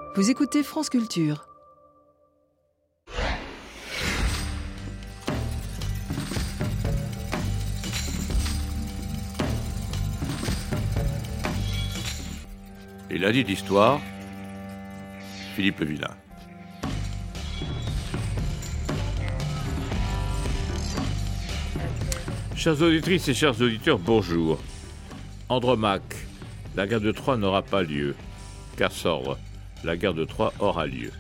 Vous écoutez France Culture. Et lundi d'histoire, Philippe Villain. Chères auditrices et chers auditeurs, bonjour. Andromaque, la guerre de Troie n'aura pas lieu. Cassandre, la guerre de Troie aura lieu.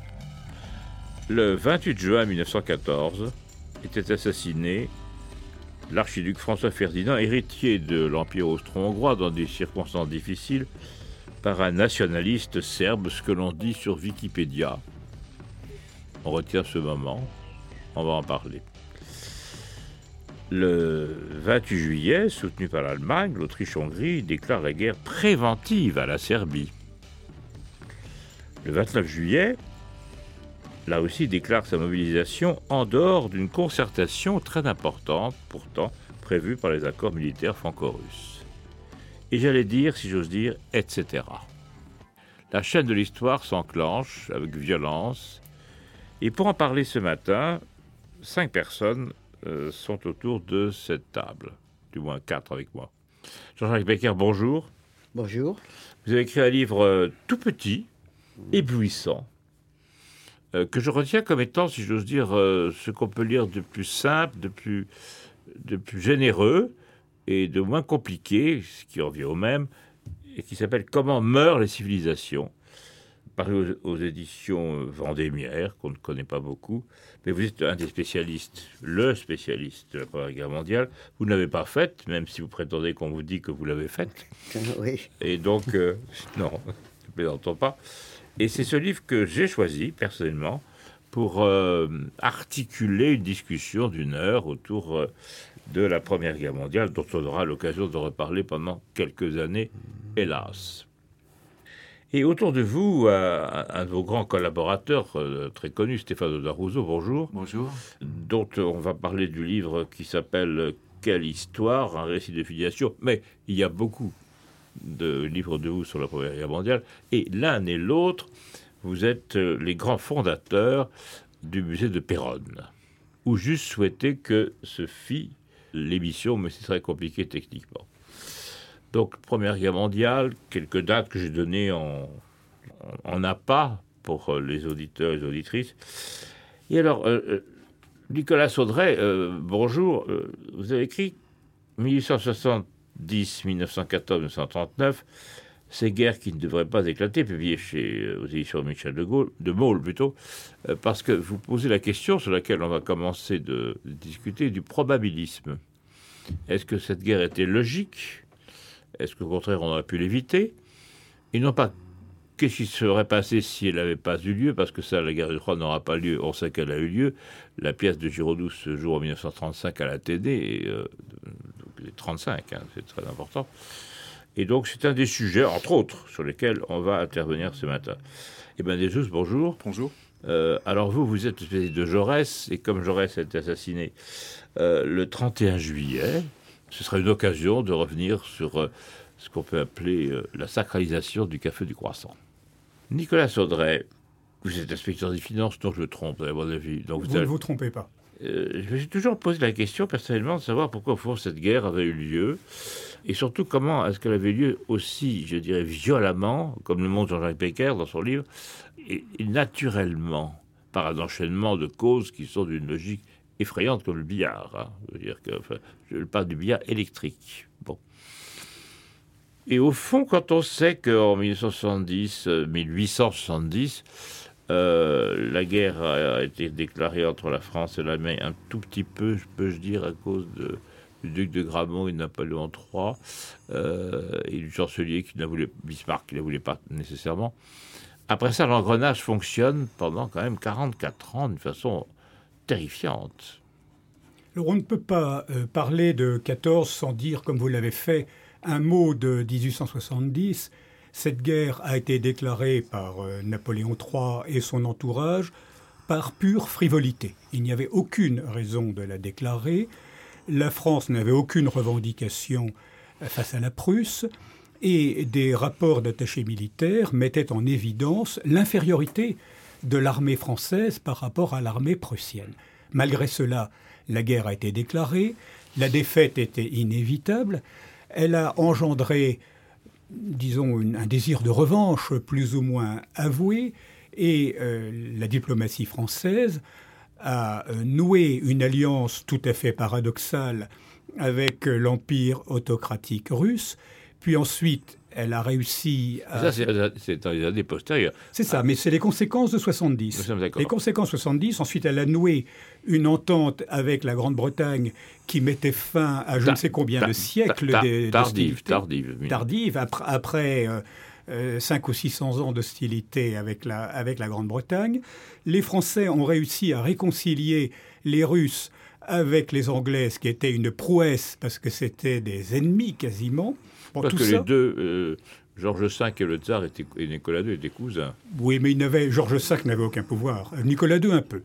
Le 28 juin 1914 était assassiné l'archiduc François Ferdinand, héritier de l'Empire austro-hongrois dans des circonstances difficiles, par un nationaliste serbe, ce que l'on dit sur Wikipédia. On retient ce moment, on va en parler. Le 28 juillet, soutenu par l'Allemagne, l'Autriche-Hongrie déclare la guerre préventive à la Serbie. Le 29 juillet, la Russie déclare sa mobilisation en dehors d'une concertation très importante, pourtant prévue par les accords militaires franco-russes. Et j'allais dire, si j'ose dire, etc. La chaîne de l'histoire s'enclenche avec violence. Et pour en parler ce matin, 5 personnes sont autour de cette table. Du moins 4 avec moi. Jean-Jacques Becker, bonjour. Bonjour. Vous avez écrit un livre tout petit, éblouissant, que je retiens comme étant, si j'ose dire, ce qu'on peut lire de plus simple, de plus généreux, et de moins compliqué, ce qui revient au même, et qui s'appelle « Comment meurent les civilisations », paru aux éditions Vendémiaire, qu'on ne connaît pas beaucoup. Mais vous êtes un des spécialistes, le spécialiste de la Première Guerre mondiale. Vous ne l'avez pas faite, même si vous prétendez qu'on vous dit que vous l'avez faite. Oui. Et donc, non, ne plaisantons pas. Et c'est ce livre que j'ai choisi, personnellement, pour articuler une discussion d'1 heure autour de la Première Guerre mondiale, dont on aura l'occasion de reparler pendant quelques années, hélas. Et autour de vous, un de vos grands collaborateurs très connus, Stéphane Odarouzeau, bonjour. Bonjour. Dont on va parler du livre qui s'appelle « Quelle histoire ? Un récit de filiation ». Mais il y a beaucoup de livres de vous sur la Première Guerre mondiale. Et l'un et l'autre, vous êtes les grands fondateurs du musée de Péronne, où j'eusse souhaité que se fît l'émission, mais c'est très compliqué techniquement. Donc, Première Guerre mondiale, quelques dates que j'ai données en appât pour les auditeurs et les auditrices. Et alors, Nicolas Saudray, bonjour, vous avez écrit 1870, 1914, 1939, ces guerres qui ne devraient pas éclater, publiées aux éditions Michel de Maulle plutôt, parce que vous posez la question sur laquelle on va commencer de discuter du probabilisme. Est-ce que cette guerre était logique ? Est-ce qu'au contraire on aurait pu l'éviter ? Et non pas qu'est-ce qui serait passé si elle n'avait pas eu lieu, parce que ça, la guerre de Troie n'aura pas lieu, on sait qu'elle a eu lieu. La pièce de Giraudoux se joue en 1935 à la TD, et, donc les 35, c'est très important. Et donc, c'est un des sujets, entre autres, sur lesquels on va intervenir ce matin. Eh bien, Desjous, bonjour. Bonjour. Alors, vous êtes spécialiste de Jaurès, et comme Jaurès a été assassiné le 31 juillet, ce sera une occasion de revenir sur ce qu'on peut appeler la sacralisation du café du croissant. Nicolas Saudray, vous êtes inspecteur des finances, non, je me trompe, à mon avis. Donc vous ne vous trompez pas. Je me suis toujours posé la question, personnellement, de savoir pourquoi, au fond, cette guerre avait eu lieu. Et surtout, comment est-ce qu'elle avait lieu aussi, je dirais, violemment, comme le montre Jean-Jacques Becker dans son livre, et naturellement, par un enchaînement de causes qui sont d'une logique effrayante comme le billard. Je parle du billard électrique. Bon. Et au fond, quand on sait qu'en 1870, la guerre a été déclarée entre la France et l'Allemagne un tout petit peu, peux-je dire, à cause du duc de Gramont et de Napoléon III, et du chancelier Bismarck qui ne la voulait pas nécessairement. Après ça, l'engrenage fonctionne pendant quand même 44 ans d'une façon terrifiante. Alors on ne peut pas parler de 14 sans dire, comme vous l'avez fait, un mot de 1870. Cette guerre a été déclarée par Napoléon III et son entourage par pure frivolité. Il n'y avait aucune raison de la déclarer. La France n'avait aucune revendication face à la Prusse. et des rapports d'attachés militaires mettaient en évidence l'infériorité de l'armée française par rapport à l'armée prussienne. Malgré cela, la guerre a été déclarée, la défaite était inévitable, elle a engendré, disons, un désir de revanche plus ou moins avoué, et la diplomatie française a noué une alliance tout à fait paradoxale avec l'empire autocratique russe, puis ensuite elle a réussi à... Ça, c'est dans les années postérieures. C'est ça, mais c'est les conséquences de 70. Nous sommes d'accord. Les conséquences 70, ensuite elle a noué une entente avec la Grande-Bretagne qui mettait fin à je ne sais combien de siècles tardive, après 500 ou 600 ans d'hostilité avec la Grande-Bretagne. Les Français ont réussi à réconcilier les Russes avec les Anglais, ce qui était une prouesse, parce que c'était des ennemis quasiment. Bon, parce que les deux, Georges V et le tsar et Nicolas II étaient cousins. Oui, mais Georges V n'avait aucun pouvoir. Nicolas II un peu.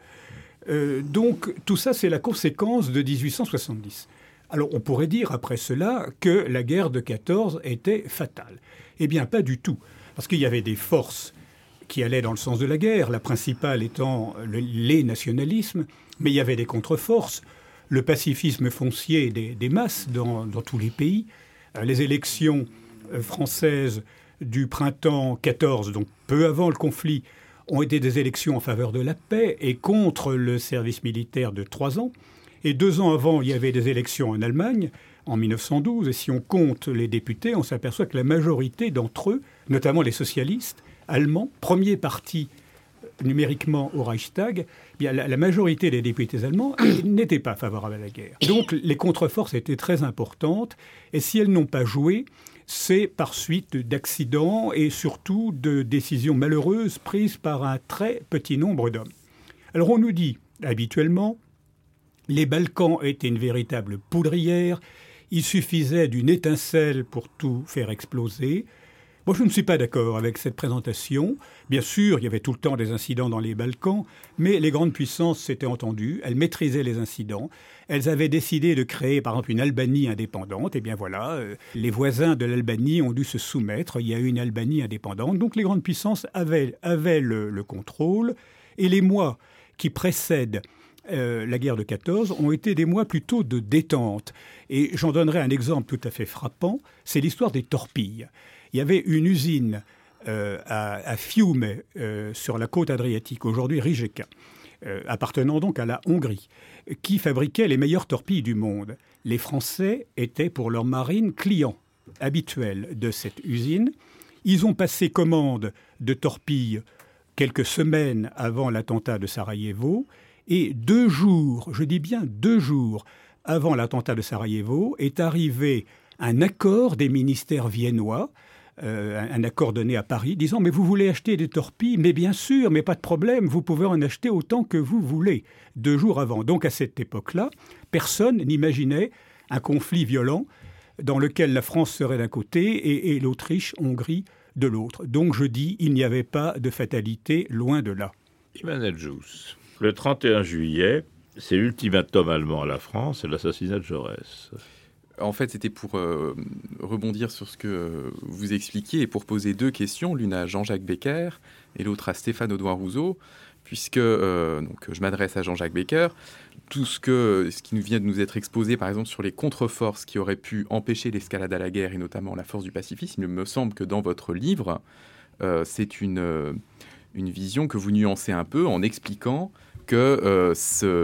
Donc tout ça, c'est la conséquence de 1870. Alors on pourrait dire après cela que la guerre de 14 était fatale. Eh bien, pas du tout. Parce qu'il y avait des forces qui allaient dans le sens de la guerre, la principale étant les nationalismes, mais il y avait des contre-forces, le pacifisme foncier des masses dans tous les pays. Les élections françaises du printemps 14, donc peu avant le conflit, ont été des élections en faveur de la paix et contre le service militaire de 3 ans. Et 2 ans avant, il y avait des élections en Allemagne, en 1912. Et si on compte les députés, on s'aperçoit que la majorité d'entre eux, notamment les socialistes allemands, premier parti numériquement au Reichstag, eh bien la majorité des députés allemands n'étaient pas favorables à la guerre. Donc les contre-forces étaient très importantes. Et si elles n'ont pas joué, c'est par suite d'accidents et surtout de décisions malheureuses prises par un très petit nombre d'hommes. Alors on nous dit habituellement, les Balkans étaient une véritable poudrière, il suffisait d'une étincelle pour tout faire exploser. Moi, je ne suis pas d'accord avec cette présentation. Bien sûr, il y avait tout le temps des incidents dans les Balkans, mais les grandes puissances s'étaient entendues, elles maîtrisaient les incidents, elles avaient décidé de créer, par exemple, une Albanie indépendante. Et bien voilà, les voisins de l'Albanie ont dû se soumettre, il y a eu une Albanie indépendante. Donc les grandes puissances avaient le contrôle, et les mois qui précèdent la guerre de 14 ont été des mois plutôt de détente. Et j'en donnerai un exemple tout à fait frappant, c'est l'histoire des torpilles. Il y avait une usine à Fiume, sur la côte adriatique, aujourd'hui Rijeka, appartenant donc à la Hongrie, qui fabriquait les meilleures torpilles du monde. Les Français étaient pour leur marine clients habituels de cette usine. Ils ont passé commande de torpilles quelques semaines avant l'attentat de Sarajevo, et 2 jours, je dis bien 2 jours avant l'attentat de Sarajevo, est arrivé un accord des ministères viennois, un accord donné à Paris, disant « Mais vous voulez acheter des torpilles ? Mais bien sûr, mais pas de problème, vous pouvez en acheter autant que vous voulez. » 2 jours avant. Donc à cette époque-là, personne n'imaginait un conflit violent dans lequel la France serait d'un côté et l'Autriche-Hongrie de l'autre. Donc je dis, il n'y avait pas de fatalité, loin de là. Emmanuel Jousse, le 31 juillet, c'est l'ultimatum allemand à la France et l'assassinat de Jaurès. En fait, c'était pour rebondir sur ce que vous expliquiez et pour poser 2 questions, l'une à Jean-Jacques Becker et l'autre à Stéphane Audouin-Rousseau, puisque donc, je m'adresse à Jean-Jacques Becker. Tout ce qui vient de nous être exposé, par exemple, sur les contre-forces qui auraient pu empêcher l'escalade à la guerre, et notamment la force du pacifisme, il me semble que dans votre livre, c'est une vision que vous nuancez un peu en expliquant que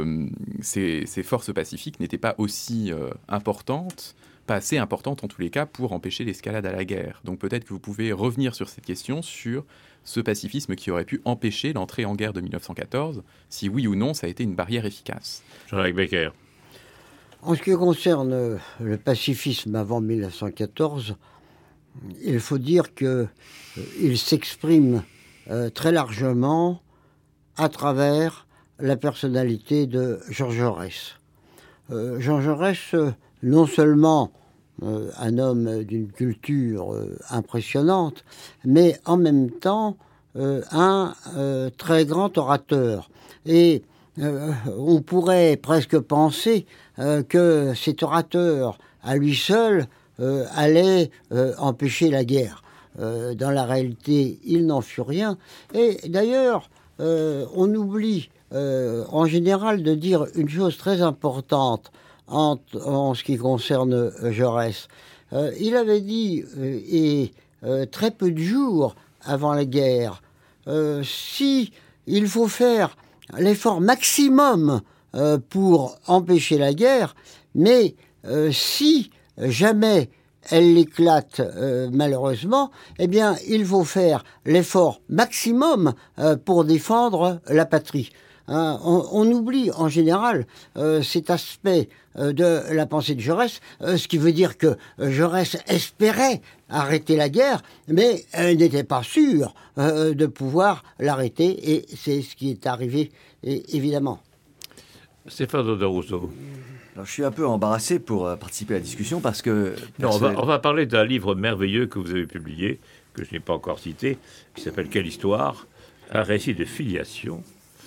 ces forces pacifiques n'étaient pas aussi importantes, pas assez importantes en tous les cas, pour empêcher l'escalade à la guerre. Donc peut-être que vous pouvez revenir sur cette question, sur ce pacifisme qui aurait pu empêcher l'entrée en guerre de 1914, si oui ou non ça a été une barrière efficace. Jean-Jacques Becker. En ce qui concerne le pacifisme avant 1914, il faut dire qu'il s'exprime très largement à travers la personnalité de Georges Jaurès. Georges Jaurès, non seulement un homme d'une culture impressionnante, mais en même temps un très grand orateur. Et on pourrait presque penser que cet orateur, à lui seul, allait empêcher la guerre. Dans la réalité, il n'en fut rien. Et d'ailleurs, on oublie en général de dire une chose très importante en ce qui concerne Jaurès. Il avait dit, très peu de jours avant la guerre, si il faut faire l'effort maximum pour empêcher la guerre, mais si jamais elle éclate malheureusement, eh bien, il faut faire l'effort maximum pour défendre la patrie. On oublie en général cet aspect de la pensée de Jaurès, ce qui veut dire que Jaurès espérait arrêter la guerre, mais n'était pas sûr de pouvoir l'arrêter, et c'est ce qui est arrivé, évidemment. Stéphane de Rousseau. Alors, je suis un peu embarrassé pour participer à la discussion parce que... Non, on va parler d'un livre merveilleux que vous avez publié, que je n'ai pas encore cité, qui s'appelle « Quelle histoire ?» Un récit de filiation,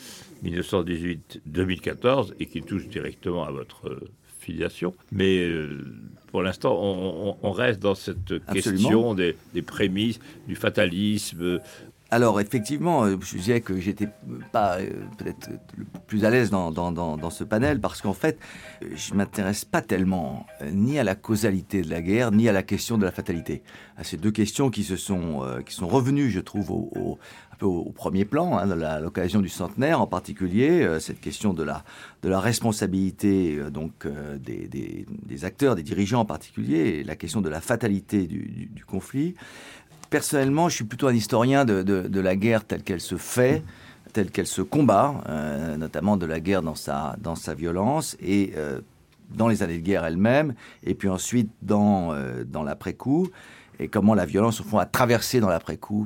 1918-2014, et qui touche directement à votre filiation. Mais pour l'instant, on reste dans cette question des prémices, du fatalisme. Alors, effectivement, je disais que j'étais pas peut-être le plus à l'aise dans ce panel parce qu'en fait, je m'intéresse pas tellement ni à la causalité de la guerre, ni à la question de la fatalité. À ces deux questions qui sont revenues, je trouve, un peu au premier plan, à l'occasion du centenaire en particulier, cette question de la responsabilité des acteurs, des dirigeants en particulier, et la question de la fatalité du conflit. Personnellement, je suis plutôt un historien de la guerre telle qu'elle se fait, telle qu'elle se combat, notamment de la guerre dans sa violence, et dans les années de guerre elles-mêmes, et puis ensuite dans l'après-coup, et comment la violence, au fond, a traversé dans l'après-coup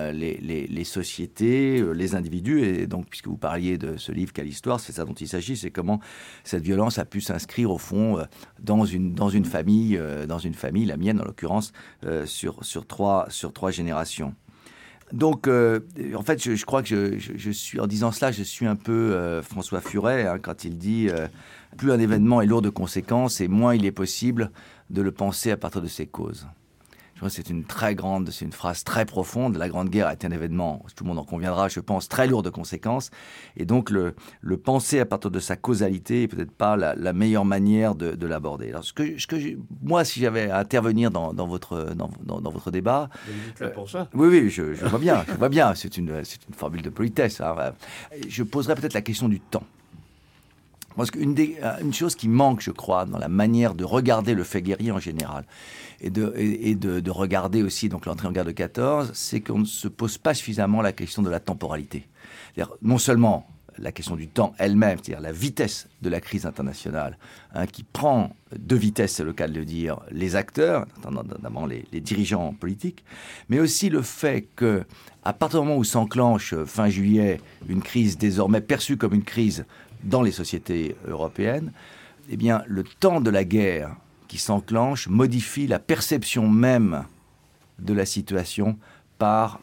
les sociétés, les individus. Et donc, puisque vous parliez de ce livre « Quelle histoire », c'est ça dont il s'agit, c'est comment cette violence a pu s'inscrire, au fond, dans une famille, la mienne en l'occurrence, sur trois générations. Donc, en fait, je crois que je suis, en disant cela, je suis un peu François Furet, quand il dit plus un événement est lourd de conséquences et moins il est possible de le penser à partir de ses causes. C'est une phrase très profonde. La Grande Guerre a été un événement, tout le monde en conviendra, je pense, très lourd de conséquences. Et donc, le penser à partir de sa causalité est peut-être pas la meilleure manière de l'aborder. Alors, moi, si j'avais à intervenir dans votre débat... Vous êtes pour ça. Oui, je vois bien, C'est une formule de politesse. Hein. Je poserais peut-être la question du temps. Parce qu'une chose qui manque, je crois, dans la manière de regarder le fait guerrier en général, et de regarder aussi donc l'entrée en guerre de 14, c'est qu'on ne se pose pas suffisamment la question de la temporalité. C'est-à-dire, non seulement la question du temps elle-même, c'est-à-dire la vitesse de la crise internationale, qui prend de vitesse, c'est le cas de le dire, les acteurs, notamment les dirigeants politiques, mais aussi le fait que, à partir du moment où s'enclenche fin juillet une crise désormais perçue comme une crise dans les sociétés européennes, eh bien, le temps de la guerre qui s'enclenche modifie la perception même de la situation par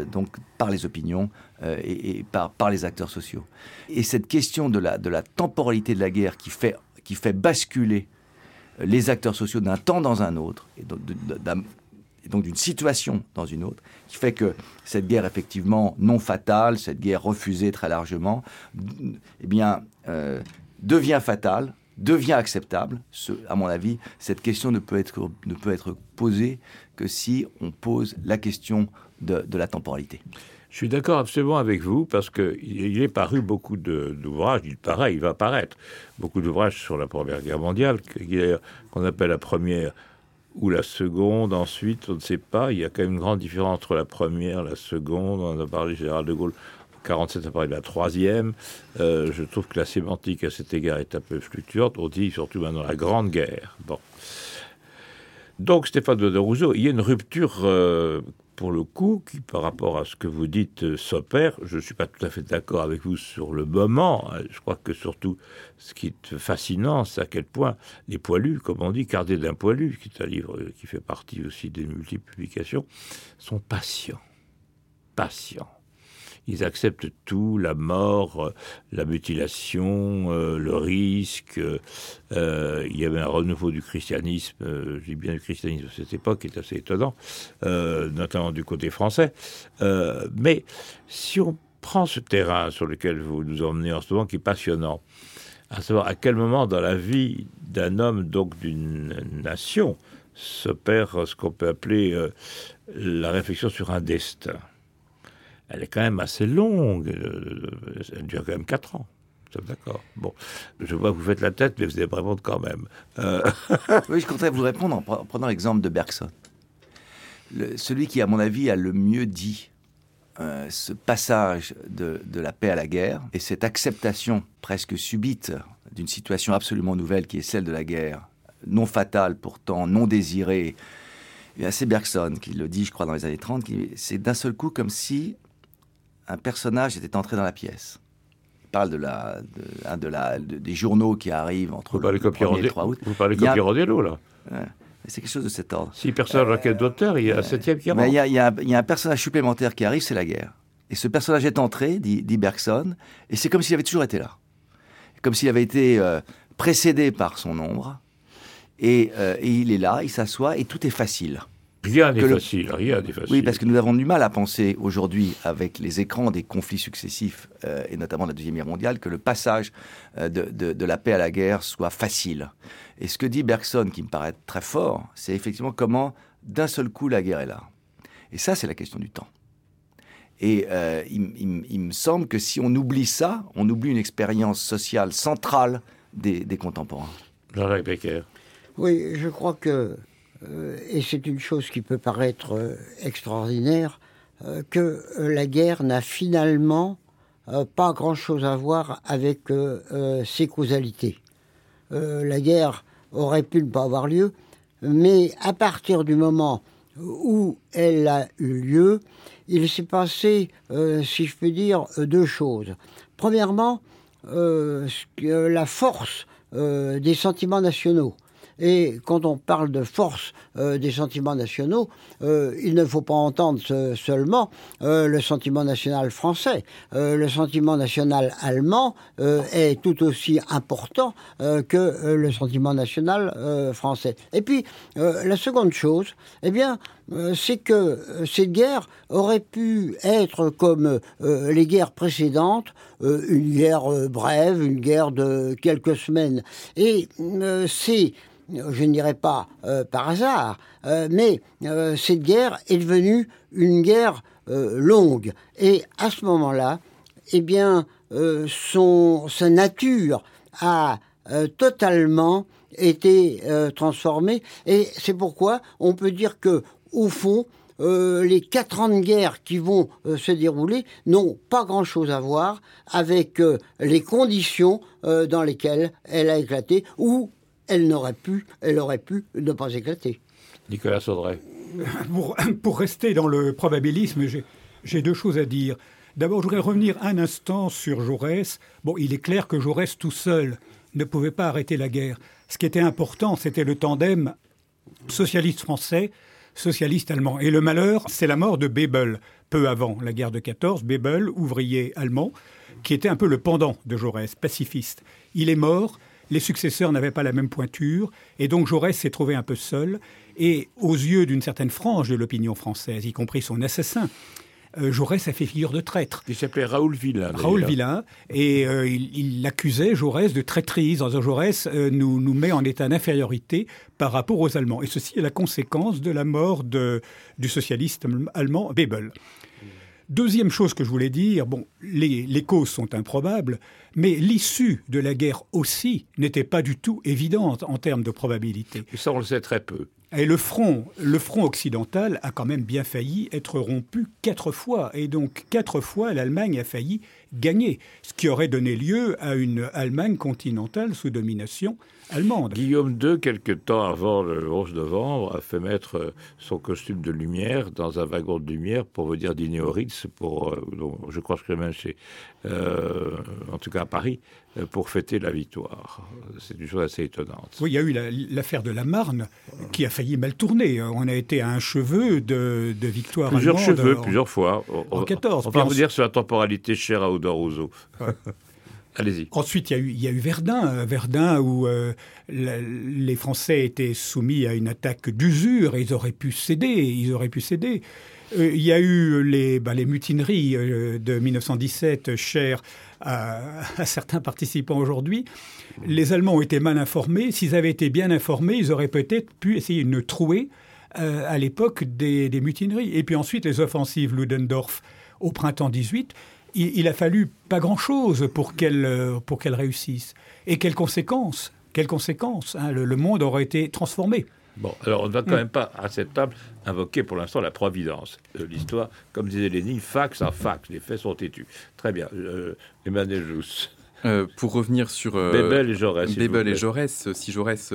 les opinions et par les acteurs sociaux. Et cette question de la temporalité de la guerre qui fait basculer les acteurs sociaux d'un temps dans un autre, et donc d'une situation dans une autre, qui fait que cette guerre effectivement non fatale, cette guerre refusée très largement, eh bien, devient fatale, devient acceptable. À mon avis, cette question ne peut être posée que si on pose la question de la temporalité. Je suis d'accord absolument avec vous, parce qu'il est paru beaucoup d'ouvrages, il va paraître beaucoup d'ouvrages sur la Première Guerre mondiale, qu'on appelle la première ou la seconde, ensuite, on ne sait pas. Il y a quand même une grande différence entre la première, la seconde. On en a parlé, Général de Gaulle, en 1947, a parlé de la troisième. Je trouve que la sémantique à cet égard est un peu fluctuante. On dit surtout maintenant la Grande Guerre. Bon. Donc, Stéphane de Rousseau, il y a une rupture, pour le coup, qui, par rapport à ce que vous dites, s'opère. Je ne suis pas tout à fait d'accord avec vous sur le moment. Je crois que surtout, ce qui est fascinant, c'est à quel point les poilus, comme on dit, Carnet d'un poilu, qui est un livre qui fait partie aussi des multiples publications, sont patients. Ils acceptent tout, la mort, la mutilation, le risque. Il y avait un renouveau du christianisme, je dis bien du christianisme à cette époque, qui est assez étonnant, notamment du côté français. Mais si on prend ce terrain sur lequel vous nous emmenez en ce moment, qui est passionnant, à savoir à quel moment dans la vie d'un homme, donc d'une nation, s'opère ce qu'on peut appeler la réflexion sur un destin. Elle est quand même assez longue, elle dure quand même 4 ans. Nous sommes d'accord. Bon, je vois que vous faites la tête, mais vous allez me répondre quand même. Oui, je compterais vous répondre en prenant l'exemple de Bergson. Celui qui, à mon avis, a le mieux dit ce passage de la paix à la guerre et cette acceptation presque subite d'une situation absolument nouvelle qui est celle de la guerre, non fatale, pourtant non désirée. Et c'est Bergson qui le dit, je crois, dans les années 30, c'est d'un seul coup comme si un personnage était entré dans la pièce. Il parle des journaux qui arrivent entre le 1er et le 3 août. Vous parlez de Coppi-Rondello, là. C'est quelque chose de cet ordre. Si personne n'a quel d'auteur, il y a un 7e qui rentre. Il y a un personnage supplémentaire qui arrive, c'est la guerre. Et ce personnage est entré, dit Bergson, et c'est comme s'il avait toujours été là. Comme s'il avait été précédé par son ombre. Et il est là, il s'assoit, et tout est facile. Rien n'est facile. Oui, parce que nous avons du mal à penser aujourd'hui, avec les écrans des conflits successifs, et notamment la Deuxième Guerre mondiale, que le passage de la paix à la guerre soit facile. Et ce que dit Bergson, qui me paraît très fort, c'est effectivement comment, d'un seul coup, la guerre est là. Et ça, c'est la question du temps. Et il me semble que si on oublie ça, on oublie une expérience sociale centrale des contemporains. Jean-Jacques Becker. Oui, je crois que, et c'est une chose qui peut paraître extraordinaire, que la guerre n'a finalement pas grand-chose à voir avec ses causalités. La guerre aurait pu ne pas avoir lieu, mais à partir du moment où elle a eu lieu, il s'est passé, si je peux dire, 2 choses. Premièrement, la force des sentiments nationaux. Et quand on parle de force des sentiments nationaux, il ne faut pas entendre seulement le sentiment national français. Le sentiment national allemand est tout aussi important que le sentiment national français. Et puis, la seconde chose, eh bien, c'est que cette guerre aurait pu être comme les guerres précédentes, une guerre brève, une guerre de quelques semaines. Et c'est, je ne dirais pas par hasard, mais cette guerre est devenue une guerre longue. Et à ce moment-là, eh bien, sa nature a totalement été transformée. Et c'est pourquoi on peut dire que, au fond, les 4 ans de guerre qui vont se dérouler n'ont pas grand-chose à voir avec les conditions dans lesquelles elle a éclaté, ou elle aurait pu ne pas éclater. Nicolas Saudray. Pour rester dans le probabilisme, j'ai 2 choses à dire. D'abord, je voudrais revenir un instant sur Jaurès. Bon, il est clair que Jaurès tout seul ne pouvait pas arrêter la guerre. Ce qui était important, c'était le tandem socialiste français, socialiste allemand. Et le malheur, c'est la mort de Bebel, peu avant la guerre de 14. Bebel, ouvrier allemand, qui était un peu le pendant de Jaurès, pacifiste. Il est mort, les successeurs n'avaient pas la même pointure, et donc Jaurès s'est trouvé un peu seul. Et aux yeux d'une certaine frange de l'opinion française, y compris son assassin, Jaurès a fait figure de traître. Il s'appelait Raoul Villain. Raoul Villain, et il accusait Jaurès de traîtrise. Jaurès nous met en état d'infériorité par rapport aux Allemands. Et ceci est la conséquence de la mort du socialiste allemand Bebel. Deuxième chose que je voulais dire, bon, les causes sont improbables, mais l'issue de la guerre aussi n'était pas du tout évidente en termes de probabilité. Et ça, on le sait très peu. Et le front occidental a quand même bien failli être rompu 4 fois. Et donc 4 fois, l'Allemagne a failli gagner, ce qui aurait donné lieu à une Allemagne continentale sous domination allemande. Guillaume II, quelque temps avant le 11 novembre, a fait mettre son costume de lumière dans un wagon de lumière pour venir dîner au Ritz, je crois que même en tout cas à Paris, pour fêter la victoire. C'est une chose assez étonnante. Oui, il y a eu l'affaire de la Marne qui a failli mal tourner. On a été à un cheveu de victoire Plusieurs allemande. Plusieurs fois. En 14. On va revenir sur la temporalité chère à Odor Rousseau. Ouais. Allez-y. Ensuite, il y a eu Verdun où les Français étaient soumis à une attaque d'usure et ils auraient pu céder. Il y a eu les mutineries de 1917, chères à certains participants aujourd'hui. Les Allemands ont été mal informés. S'ils avaient été bien informés, ils auraient peut-être pu essayer de trouer à l'époque des mutineries. Et puis ensuite, les offensives Ludendorff au printemps 18. Il a fallu pas grand-chose pour qu'elles réussissent. Et quelles conséquences hein, le monde aurait été transformé. Bon, alors on ne va quand même pas, à cette table, invoquer pour l'instant la providence de l'histoire. Comme disait Lénine, fax en fax, les faits sont têtus. Très bien. Emmanuel Jousse. Pour revenir sur Bebel et Jaurès. Si Jaurès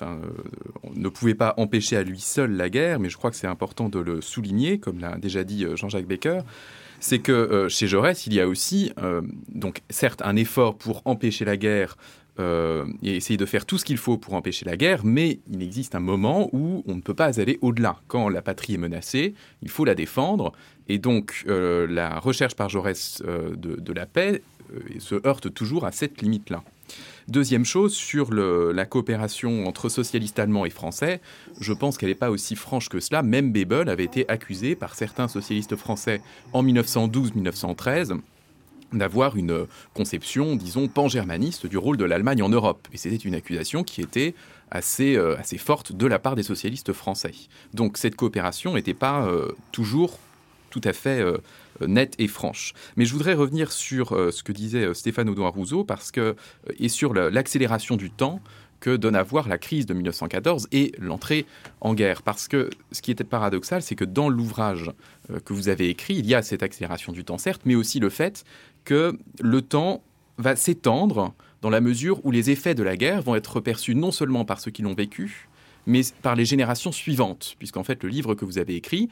ne pouvait pas empêcher à lui seul la guerre, mais je crois que c'est important de le souligner, comme l'a déjà dit Jean-Jacques Becker, c'est que chez Jaurès, il y a aussi, donc certes, un effort pour empêcher la guerre et essayer de faire tout ce qu'il faut pour empêcher la guerre, mais il existe un moment où on ne peut pas aller au-delà. Quand la patrie est menacée, il faut la défendre, et donc la recherche par Jaurès de la paix se heurte toujours à cette limite-là. Deuxième chose, sur la coopération entre socialistes allemands et français, je pense qu'elle n'est pas aussi franche que cela. Même Bebel avait été accusé par certains socialistes français en 1912-1913 d'avoir une conception, disons, pan-germaniste du rôle de l'Allemagne en Europe. Et c'était une accusation qui était assez forte de la part des socialistes français. Donc cette coopération n'était pas toujours tout à fait nette et franche. Mais je voudrais revenir sur ce que disait Stéphane Audouin-Rouzot et sur l'accélération du temps que donne à voir la crise de 1914 et l'entrée en guerre. Parce que ce qui était paradoxal, c'est que dans l'ouvrage que vous avez écrit, il y a cette accélération du temps, certes, mais aussi le fait que le temps va s'étendre dans la mesure où les effets de la guerre vont être perçus non seulement par ceux qui l'ont vécu, mais par les générations suivantes. Puisqu'en fait, le livre que vous avez écrit,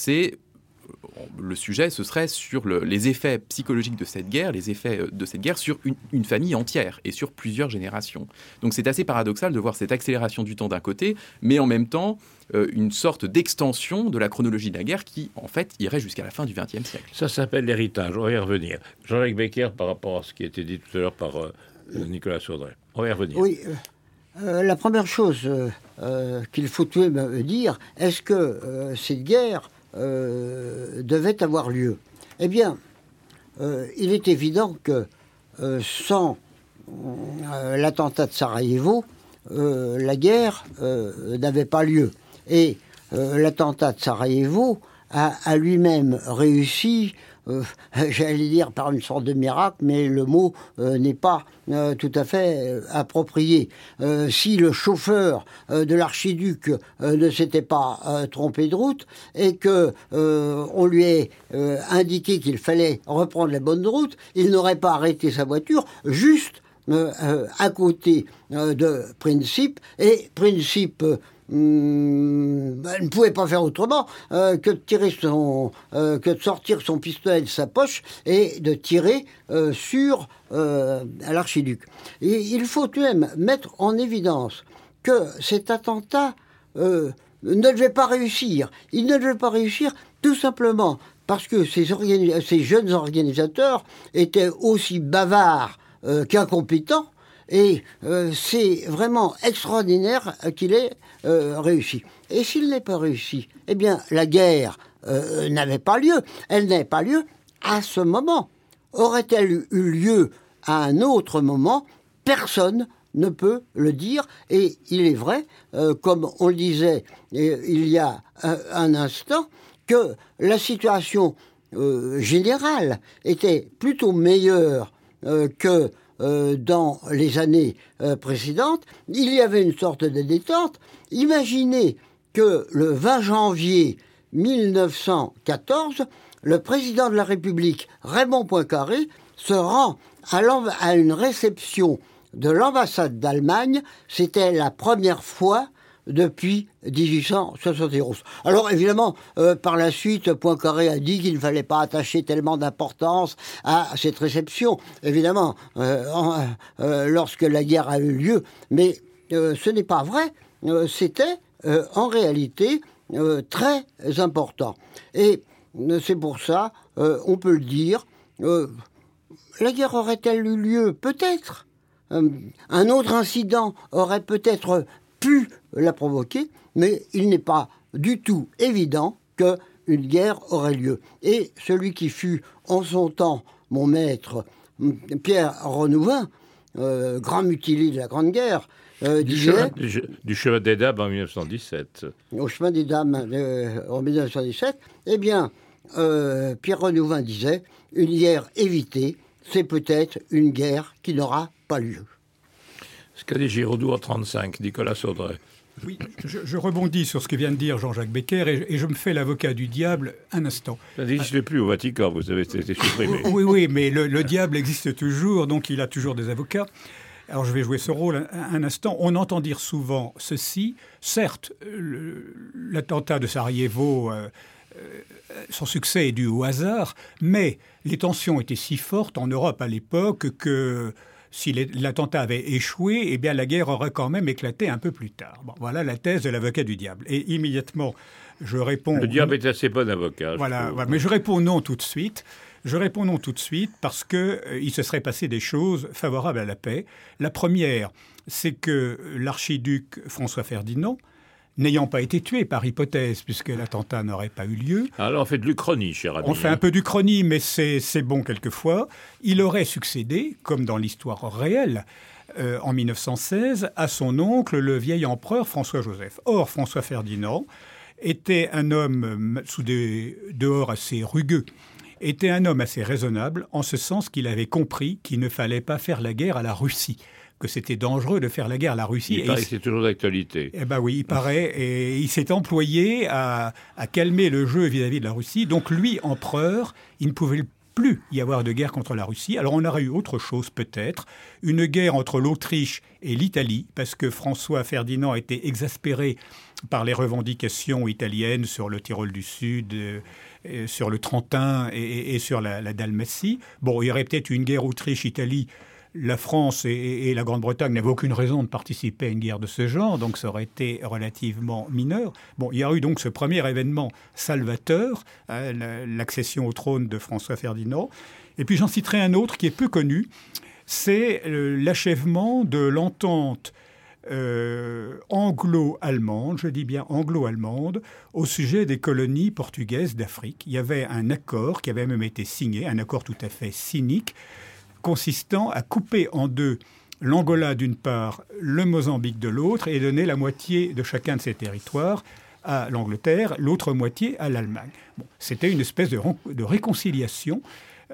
le sujet, ce serait sur les effets psychologiques de cette guerre, sur une famille entière et sur plusieurs générations. Donc c'est assez paradoxal de voir cette accélération du temps d'un côté, mais en même temps une sorte d'extension de la chronologie de la guerre qui, en fait, irait jusqu'à la fin du XXe siècle. Ça s'appelle l'héritage, on va y revenir. Jean-Jacques Becker, par rapport à ce qui a été dit tout à l'heure par Nicolas Saudray, on va y revenir. Oui, la première chose qu'il faut tout de même dire, est-ce que cette guerre devait avoir lieu? Eh bien, il est évident que sans l'attentat de Sarajevo, la guerre n'avait pas lieu. Et l'attentat de Sarajevo a lui-même réussi, j'allais dire par une sorte de miracle, mais le mot n'est pas tout à fait approprié. Si le chauffeur de l'archiduc ne s'était pas trompé de route et que on lui ait indiqué qu'il fallait reprendre la bonne route, il n'aurait pas arrêté sa voiture juste à côté de Principe, et Principe ne pouvait pas faire autrement que de sortir son pistolet de sa poche et de tirer sur l'archiduc. Et il faut tout de même mettre en évidence que cet attentat ne devait pas réussir. Il ne devait pas réussir tout simplement parce que ces jeunes organisateurs étaient aussi bavards qu'incompétents. Et c'est vraiment extraordinaire qu'il ait réussi. Et s'il n'est pas réussi, eh bien, la guerre n'avait pas lieu. Elle n'avait pas lieu à ce moment. Aurait-elle eu lieu à un autre moment? Personne ne peut le dire. Et il est vrai, comme on le disait il y a un instant, que la situation générale était plutôt meilleure que dans les années précédentes. Il y avait une sorte de détente. Imaginez que le 20 janvier 1914, le président de la République, Raymond Poincaré, se rend à une réception de l'ambassade d'Allemagne. C'était la première fois depuis 1871. Alors évidemment, par la suite, Poincaré a dit qu'il ne fallait pas attacher tellement d'importance à cette réception, évidemment, lorsque la guerre a eu lieu. Mais ce n'est pas vrai. C'était en réalité très important. Et c'est pour ça, on peut le dire, la guerre aurait-elle eu lieu? Peut-être. Un autre incident aurait peut-être pu la provoquer, mais il n'est pas du tout évident qu'une guerre aurait lieu. Et celui qui fut en son temps mon maître, Pierre Renouvin, grand mutilé de la Grande Guerre, disait... Du chemin des dames en 1917. Au chemin des dames en 1917, eh bien, Pierre Renouvin disait, une guerre évitée, c'est peut-être une guerre qui n'aura pas lieu. Ce qu'a dit Giraudoux en 1935, Nicolas Saudray. Oui, je rebondis sur ce que vient de dire Jean-Jacques Becker et je me fais l'avocat du diable un instant. Ça n'existe plus au Vatican, vous avez été supprimé. Oui, mais le diable existe toujours, donc il a toujours des avocats. Alors je vais jouer ce rôle un instant. On entend dire souvent ceci. Certes, l'attentat de Sarajevo, son succès est dû au hasard, mais les tensions étaient si fortes en Europe à l'époque que... si l'attentat avait échoué, eh bien la guerre aurait quand même éclaté un peu plus tard. Bon, voilà la thèse de l'avocat du diable. Et immédiatement, je réponds... Le diable est assez bon avocat. Voilà, mais je réponds non tout de suite. Je réponds non tout de suite parce qu'il se serait passé des choses favorables à la paix. La première, c'est que l'archiduc François Ferdinand, n'ayant pas été tué par hypothèse, puisque l'attentat n'aurait pas eu lieu. Alors on fait de l'Uchronie, cher ami. On fait un peu d'Uchronie, mais c'est bon quelquefois. Il aurait succédé, comme dans l'histoire réelle, en 1916, à son oncle, le vieil empereur François-Joseph. Or, François Ferdinand était un homme, sous des dehors assez rugueux, était un homme assez raisonnable, en ce sens qu'il avait compris qu'il ne fallait pas faire la guerre à la Russie, que c'était dangereux de faire la guerre à la Russie. Il paraît que c'est toujours d'actualité. Eh bien oui, il paraît. Et il s'est employé à calmer le jeu vis-à-vis de la Russie. Donc lui, empereur, il ne pouvait plus y avoir de guerre contre la Russie. Alors on aurait eu autre chose peut-être, une guerre entre l'Autriche et l'Italie, parce que François Ferdinand était exaspéré par les revendications italiennes sur le Tyrol du Sud, sur le Trentin et sur la Dalmatie. Bon, il y aurait peut-être eu une guerre Autriche-Italie. La France et la Grande-Bretagne n'avaient aucune raison de participer à une guerre de ce genre, donc ça aurait été relativement mineur. Bon, il y a eu donc ce premier événement salvateur, l'accession au trône de François Ferdinand. Et puis j'en citerai un autre qui est peu connu, c'est l'achèvement de l'entente anglo-allemande, je dis bien anglo-allemande, au sujet des colonies portugaises d'Afrique. Il y avait un accord qui avait même été signé, un accord tout à fait cynique, consistant à couper en deux l'Angola d'une part, le Mozambique de l'autre, et donner la moitié de chacun de ces territoires à l'Angleterre, l'autre moitié à l'Allemagne. Bon, c'était une espèce de réconciliation.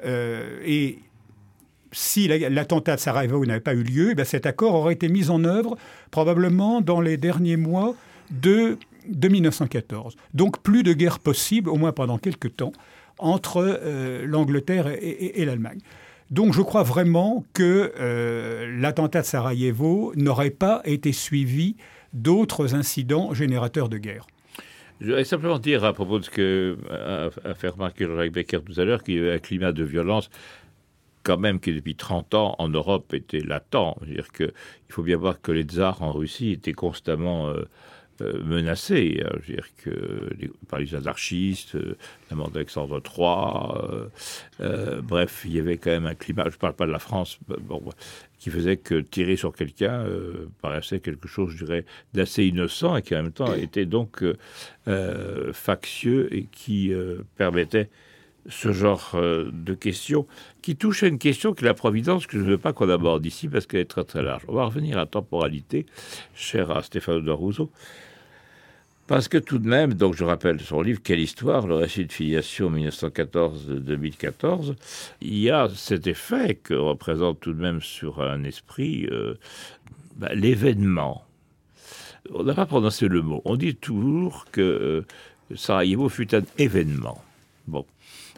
Et si l'attentat de Sarajevo n'avait pas eu lieu, eh bien cet accord aurait été mis en œuvre probablement dans les derniers mois de 1914. Donc plus de guerre possible, au moins pendant quelques temps, entre l'Angleterre et l'Allemagne. Donc je crois vraiment que l'attentat de Sarajevo n'aurait pas été suivi d'autres incidents générateurs de guerre. Je voudrais simplement dire à propos de ce qu'a fait remarquer Jean-Jacques Becker tout à l'heure, qu'il y avait un climat de violence quand même qui depuis 30 ans en Europe était latent. C'est-à-dire qu'il faut bien voir que les tsars en Russie étaient constamment menacés. Je veux dire par les anarchistes, la mort d'Alexandre III. Bref, il y avait quand même un climat, je ne parle pas de la France, qui faisait que tirer sur quelqu'un paraissait quelque chose, je dirais, d'assez innocent et qui en même temps était donc factieux et qui permettait ce genre de questions qui touche à une question qui est la Providence, que je ne veux pas qu'on aborde ici parce qu'elle est très très large. On va revenir à la temporalité, cher à Stefano da Russo, parce que tout de même, donc je rappelle son livre « Quelle histoire ?» le récit de filiation 1914-2014, il y a cet effet que représente tout de même sur un esprit l'événement. On n'a pas prononcé le mot. On dit toujours que Sarajevo fut un événement. Bon.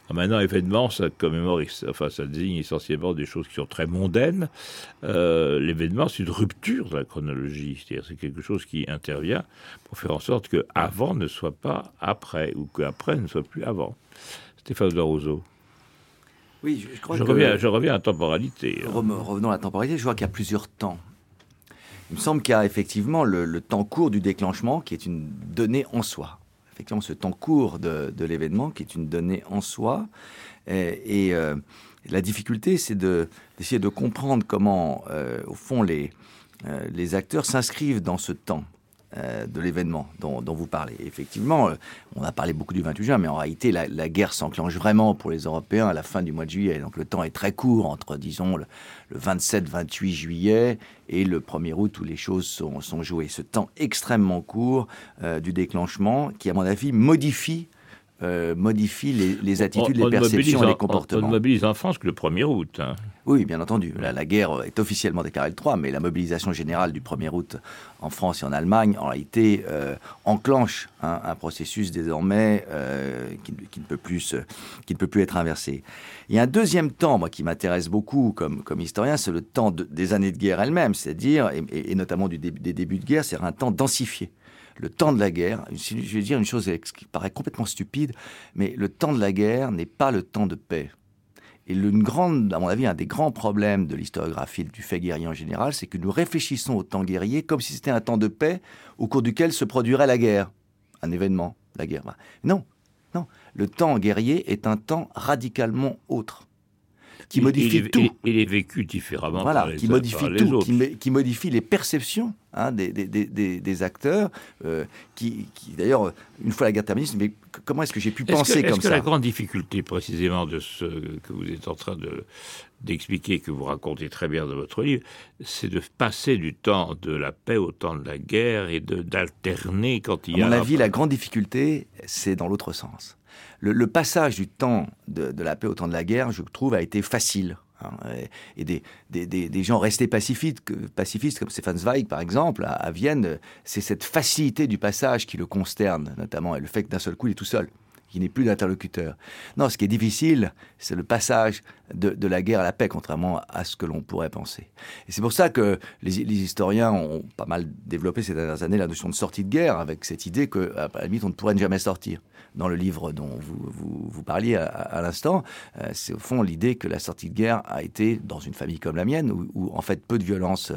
Maintenant, événement, ça commémore, ça désigne essentiellement des choses qui sont très mondaines. L'événement, c'est une rupture de la chronologie, c'est-à-dire c'est quelque chose qui intervient pour faire en sorte que avant ne soit pas après, ou qu'après ne soit plus avant. Stéphane Rousseau. Oui, je crois je reviens à la temporalité. Revenons à la temporalité, je vois qu'il y a plusieurs temps. Il me semble qu'il y a effectivement le temps court du déclenchement qui est une donnée en soi. Effectivement, ce temps court de l'événement qui est une donnée en soi. Et la difficulté, c'est d'essayer de comprendre comment, au fond, les acteurs s'inscrivent dans ce temps de l'événement dont vous parlez. Et effectivement, on a parlé beaucoup du 28 juin, mais en réalité, la guerre s'enclenche vraiment pour les Européens à la fin du mois de juillet. Donc le temps est très court entre, disons, le 27-28 juillet et le 1er août où les choses sont jouées. Ce temps extrêmement court du déclenchement qui, à mon avis, modifie les attitudes, les perceptions et les comportements. On ne mobilise en France que le 1er août. Hein. Oui, bien entendu. La guerre est officiellement déclarée le 3, mais la mobilisation générale du 1er août en France et en Allemagne, en réalité, enclenche un processus désormais qui ne peut plus être inversé. Il y a un deuxième temps, moi, qui m'intéresse beaucoup comme historien, c'est le temps des années de guerre elles-mêmes, c'est-à-dire, et notamment des débuts de guerre, c'est un temps densifié. Le temps de la guerre, je vais dire une chose qui paraît complètement stupide, mais le temps de la guerre n'est pas le temps de paix. Et à mon avis, un des grands problèmes de l'historiographie du fait guerrier en général, c'est que nous réfléchissons au temps guerrier comme si c'était un temps de paix au cours duquel se produirait la guerre, un événement, la guerre. Non. Le temps guerrier est un temps radicalement autre. Qui modifie tout. Il est vécu différemment par les autres. Qui modifie les perceptions des acteurs, qui d'ailleurs, une fois la guerre terminée, mais comment est-ce que j'ai pu penser comme ça ? Est-ce que la grande difficulté précisément de ce que vous êtes en train d'expliquer, que vous racontez très bien dans votre livre, c'est de passer du temps de la paix au temps de la guerre et d'alterner quand il y a... À mon avis, la grande difficulté, c'est dans l'autre sens. Le passage du temps de la paix au temps de la guerre, je trouve, a été facile. Et des gens restés pacifistes comme Stefan Zweig, par exemple, à Vienne, c'est cette facilité du passage qui le consterne, notamment, et le fait que d'un seul coup, il est tout seul, qu'il n'ait plus d'interlocuteur. Non, ce qui est difficile, c'est le passage de la guerre à la paix, contrairement à ce que l'on pourrait penser. Et c'est pour ça que les historiens ont pas mal développé ces dernières années la notion de sortie de guerre, avec cette idée qu'à la limite, on ne pourrait jamais sortir. Dans le livre dont vous parliez à l'instant, c'est au fond l'idée que la sortie de guerre a été, dans une famille comme la mienne, où en fait peu de violence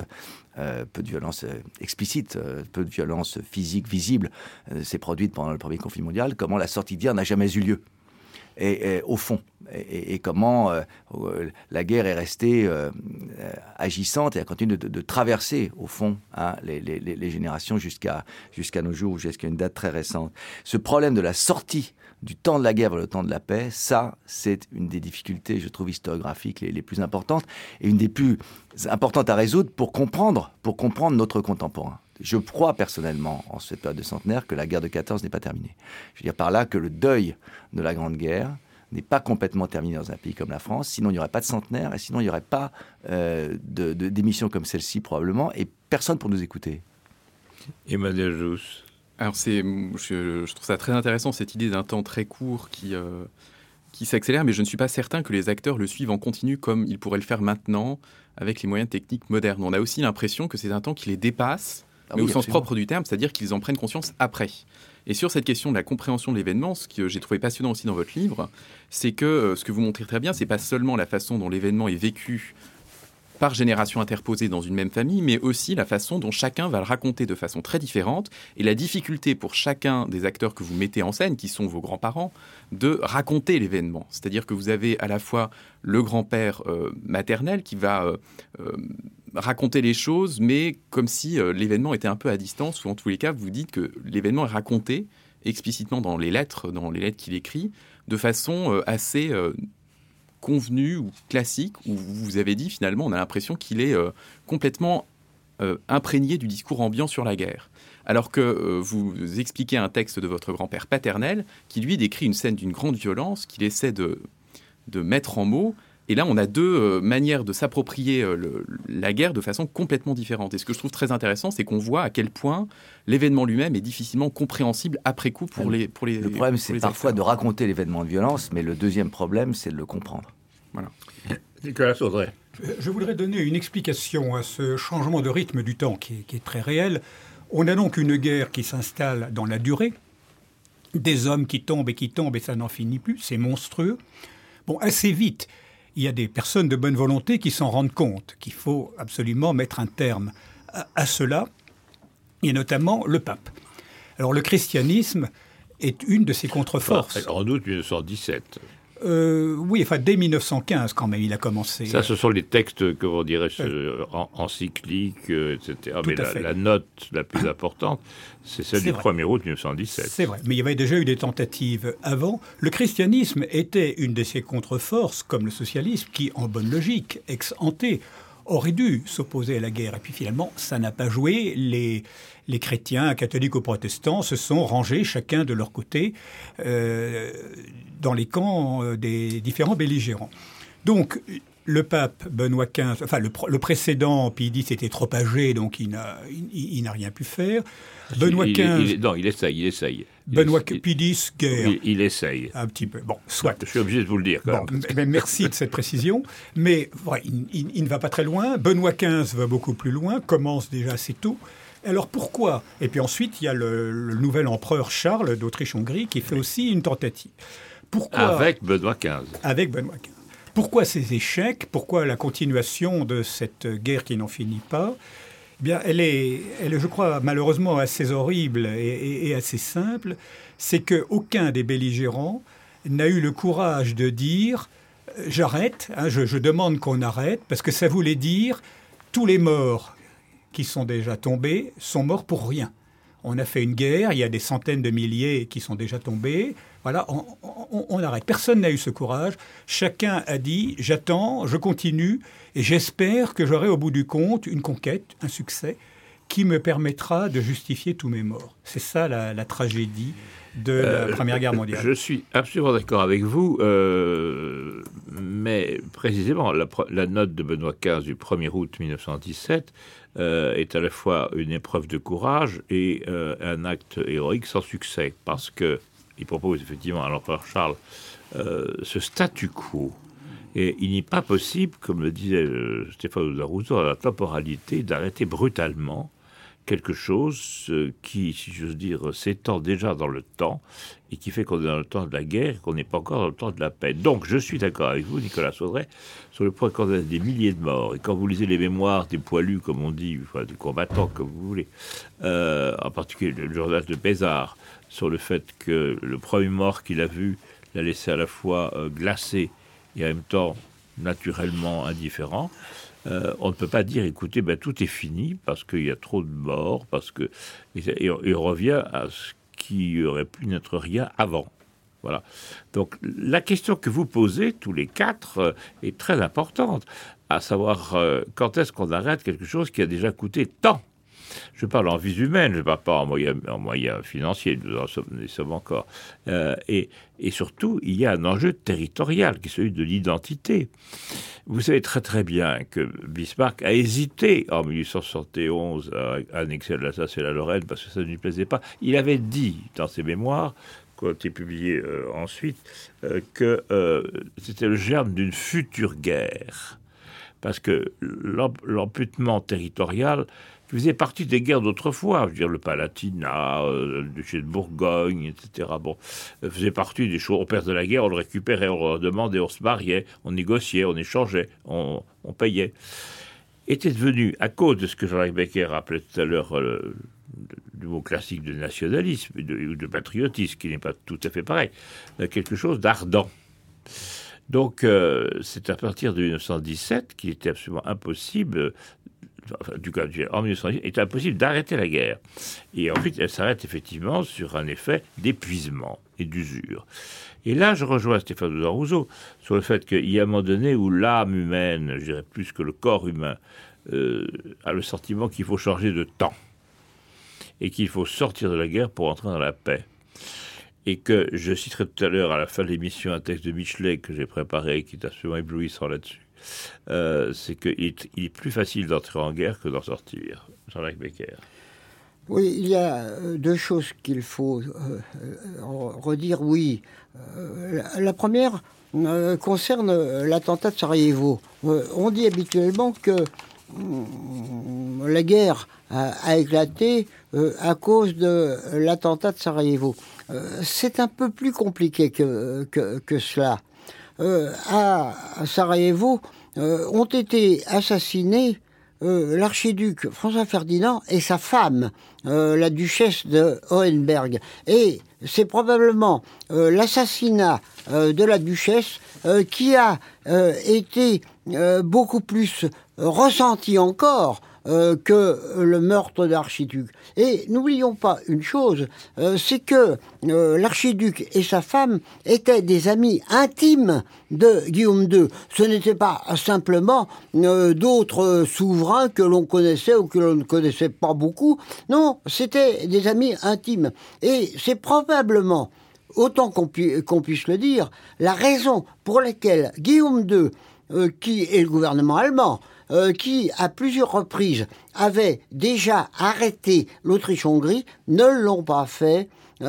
explicite, peu de violence physique visible s'est produite pendant le premier conflit mondial, comment la sortie de guerre n'a jamais eu lieu. Et au fond, et comment la guerre est restée agissante et a continué de traverser, au fond, les générations jusqu'à nos jours, jusqu'à une date très récente. Ce problème de la sortie du temps de la guerre vers le temps de la paix, ça, c'est une des difficultés, je trouve, historiographiques les plus importantes, et une des plus importantes à résoudre pour comprendre notre contemporain. Je crois personnellement, en cette période de centenaire, que la guerre de 14 n'est pas terminée. Je veux dire par là que le deuil de la Grande Guerre n'est pas complètement terminé dans un pays comme la France, sinon il n'y aurait pas de centenaire, et sinon il n'y aurait pas d'émissions comme celle-ci probablement, et personne pour nous écouter. Emmanuel Jousse. Alors je trouve ça très intéressant, cette idée d'un temps très court qui s'accélère, mais je ne suis pas certain que les acteurs le suivent en continu comme ils pourraient le faire maintenant avec les moyens techniques modernes. On a aussi l'impression que c'est un temps qui les dépasse, mais au sens propre du terme, c'est-à-dire qu'ils en prennent conscience après. Et sur cette question de la compréhension de l'événement, ce que j'ai trouvé passionnant aussi dans votre livre, c'est que ce que vous montrez très bien, c'est pas seulement la façon dont l'événement est vécu par génération interposée dans une même famille, mais aussi la façon dont chacun va le raconter de façon très différente, et la difficulté pour chacun des acteurs que vous mettez en scène, qui sont vos grands-parents, de raconter l'événement. C'est-à-dire que vous avez à la fois le grand-père maternel qui va raconter les choses, mais comme si l'événement était un peu à distance, ou en tous les cas, vous dites que l'événement est raconté explicitement dans les lettres qu'il écrit, de façon assez convenu ou classique, où vous avez dit finalement on a l'impression qu'il est complètement imprégné du discours ambiant sur la guerre. Alors que vous expliquez un texte de votre grand-père paternel qui lui décrit une scène d'une grande violence qu'il essaie de mettre en mots Et là, on a deux manières de s'approprier la guerre de façon complètement différente. Et ce que je trouve très intéressant, c'est qu'on voit à quel point l'événement lui-même est difficilement compréhensible après coup pour les Le problème, c'est parfois acteurs. de raconter l'événement de violence, mais le deuxième problème, c'est de le comprendre. Voilà. Nicolas Saudret. Je voudrais donner une explication à ce changement de rythme du temps qui est très réel. On a donc une guerre qui s'installe dans la durée, des hommes qui tombent et ça n'en finit plus, c'est monstrueux. Bon, assez vite, il y a des personnes de bonne volonté qui s'en rendent compte qu'il faut absolument mettre un terme à cela, et notamment le pape. Alors le christianisme est une de ces contre-forces. En août 1917. Oui, enfin dès 1915 quand même, il a commencé. Ça, ce sont les textes, comment dirais-je, encycliques, etc. Tout Mais à fait. la note la plus importante, c'est celle C'est du vrai. 1er août 1917. C'est vrai, mais il y avait déjà eu des tentatives avant. Le christianisme était une de ces contre-forces, comme le socialisme, qui, en bonne logique, ex ante, aurait dû s'opposer à la guerre. Et puis finalement, ça n'a pas joué. Les chrétiens, catholiques ou protestants, se sont rangés chacun de leur côté dans les camps des différents belligérants. Donc, le pape Benoît XV, enfin le précédent, Pie X était trop âgé, donc il n'a rien pu faire. Benoît XV, Non, il essaye. Pie X, guerre. Il essaye. Un petit peu. Bon, soit. Je suis obligé de vous le dire. Quand Bon, même. merci de cette précision. Mais ouais, il ne va pas très loin. Benoît XV va beaucoup plus loin, commence déjà assez tôt. Alors pourquoi ? Et puis ensuite, il y a le nouvel empereur Charles d'Autriche-Hongrie qui fait aussi une tentative. Pourquoi ? Avec Benoît XV. Avec Benoît XV. Pourquoi ces échecs ? Pourquoi la continuation de cette guerre qui n'en finit pas ? Eh bien, elle est, je crois, malheureusement assez horrible et assez simple. C'est qu'aucun des belligérants n'a eu le courage de dire « j'arrête, hein, je demande qu'on arrête », parce que ça voulait dire « tous les morts qui sont déjà tombés sont morts pour rien ». On a fait une guerre, il y a des centaines de milliers qui sont déjà tombés. Voilà, on arrête. Personne n'a eu ce courage. Chacun a dit « j'attends, je continue et j'espère que j'aurai au bout du compte une conquête, un succès qui me permettra de justifier tous mes morts ». C'est ça la tragédie de la Première Guerre mondiale. Je suis absolument d'accord avec vous, mais précisément, la note de Benoît XV du 1er août 1917 est à la fois une épreuve de courage et un acte héroïque sans succès, parce qu'il propose effectivement à l'empereur Charles ce statu quo. Et il n'est pas possible, comme le disait Stéphane Rousseau, à la temporalité, d'arrêter brutalement quelque chose qui, si j'ose dire, s'étend déjà dans le temps et qui fait qu'on est dans le temps de la guerre et qu'on n'est pas encore dans le temps de la paix. Donc, je suis d'accord avec vous, Nicolas Saudret, sur le point qu'on a des milliers de morts. Et quand vous lisez les mémoires des poilus, comme on dit, enfin, des combattants, comme vous voulez, en particulier le journal de Bézard, sur le fait que le premier mort qu'il a vu l'a laissé à la fois glacé et en même temps naturellement indifférent, on ne peut pas dire, écoutez, tout est fini parce qu'il y a trop de morts, et on revient à ce qui aurait pu n'être rien avant. Voilà. Donc la question que vous posez, tous les quatre, est très importante, à savoir quand est-ce qu'on arrête quelque chose qui a déjà coûté tant. Je parle en vie humaine, je ne parle pas en moyens financiers, nous en sommes encore. Et surtout, il y a un enjeu territorial qui est celui de l'identité. Vous savez très très bien que Bismarck a hésité en 1871 à annexer l'Alsace et la Lorraine parce que ça ne lui plaisait pas. Il avait dit dans ses mémoires, qui ont été publiés ensuite, que c'était le germe d'une future guerre. Parce que l'amputement territorial faisait partie des guerres d'autrefois, je veux dire le Palatinat, le duché de Bourgogne, etc. Bon, faisait partie des choses. On perdait la guerre, on le récupérait, on le demandait, on se mariait, on négociait, on échangeait, on payait. Était devenu, à cause de ce que Jean-Jacques Becker appelait tout à l'heure le mot classique de nationalisme ou de patriotisme, qui n'est pas tout à fait pareil, quelque chose d'ardent. Donc, c'est à partir de 1917 qu'il était absolument impossible, en 1917, il était impossible d'arrêter la guerre. Et ensuite, elle s'arrête effectivement sur un effet d'épuisement et d'usure. Et là, je rejoins Stéphane Rousseau sur le fait qu'il y a un moment donné où l'âme humaine, je dirais plus que le corps humain, a le sentiment qu'il faut changer de temps et qu'il faut sortir de la guerre pour entrer dans la paix. et que je citerai tout à l'heure à la fin de l'émission un texte de Michelet que j'ai préparé, qui est absolument éblouissant là-dessus, c'est qu'il est plus facile d'entrer en guerre que d'en sortir. Jean-Jacques Becker. Oui, il y a deux choses qu'il faut redire. Oui, la première concerne l'attentat de Sarajevo. On dit habituellement que la guerre a éclaté à cause de l'attentat de Sarajevo. C'est un peu plus compliqué que cela. À Sarajevo ont été assassinés l'archiduc François Ferdinand et sa femme, la duchesse de Hohenberg. Et c'est probablement l'assassinat de la duchesse qui a été beaucoup plus ressenti encore que le meurtre de l'archiduc. Et n'oublions pas une chose, c'est que l'archiduc et sa femme étaient des amis intimes de Guillaume II. Ce n'était pas simplement d'autres souverains que l'on connaissait ou que l'on ne connaissait pas beaucoup. Non, c'était des amis intimes. Et c'est probablement, autant qu'on puisse le dire, la raison pour laquelle Guillaume II, qui est le gouvernement allemand, qui, à plusieurs reprises, avait déjà arrêté l'Autriche-Hongrie, ne l'ont pas fait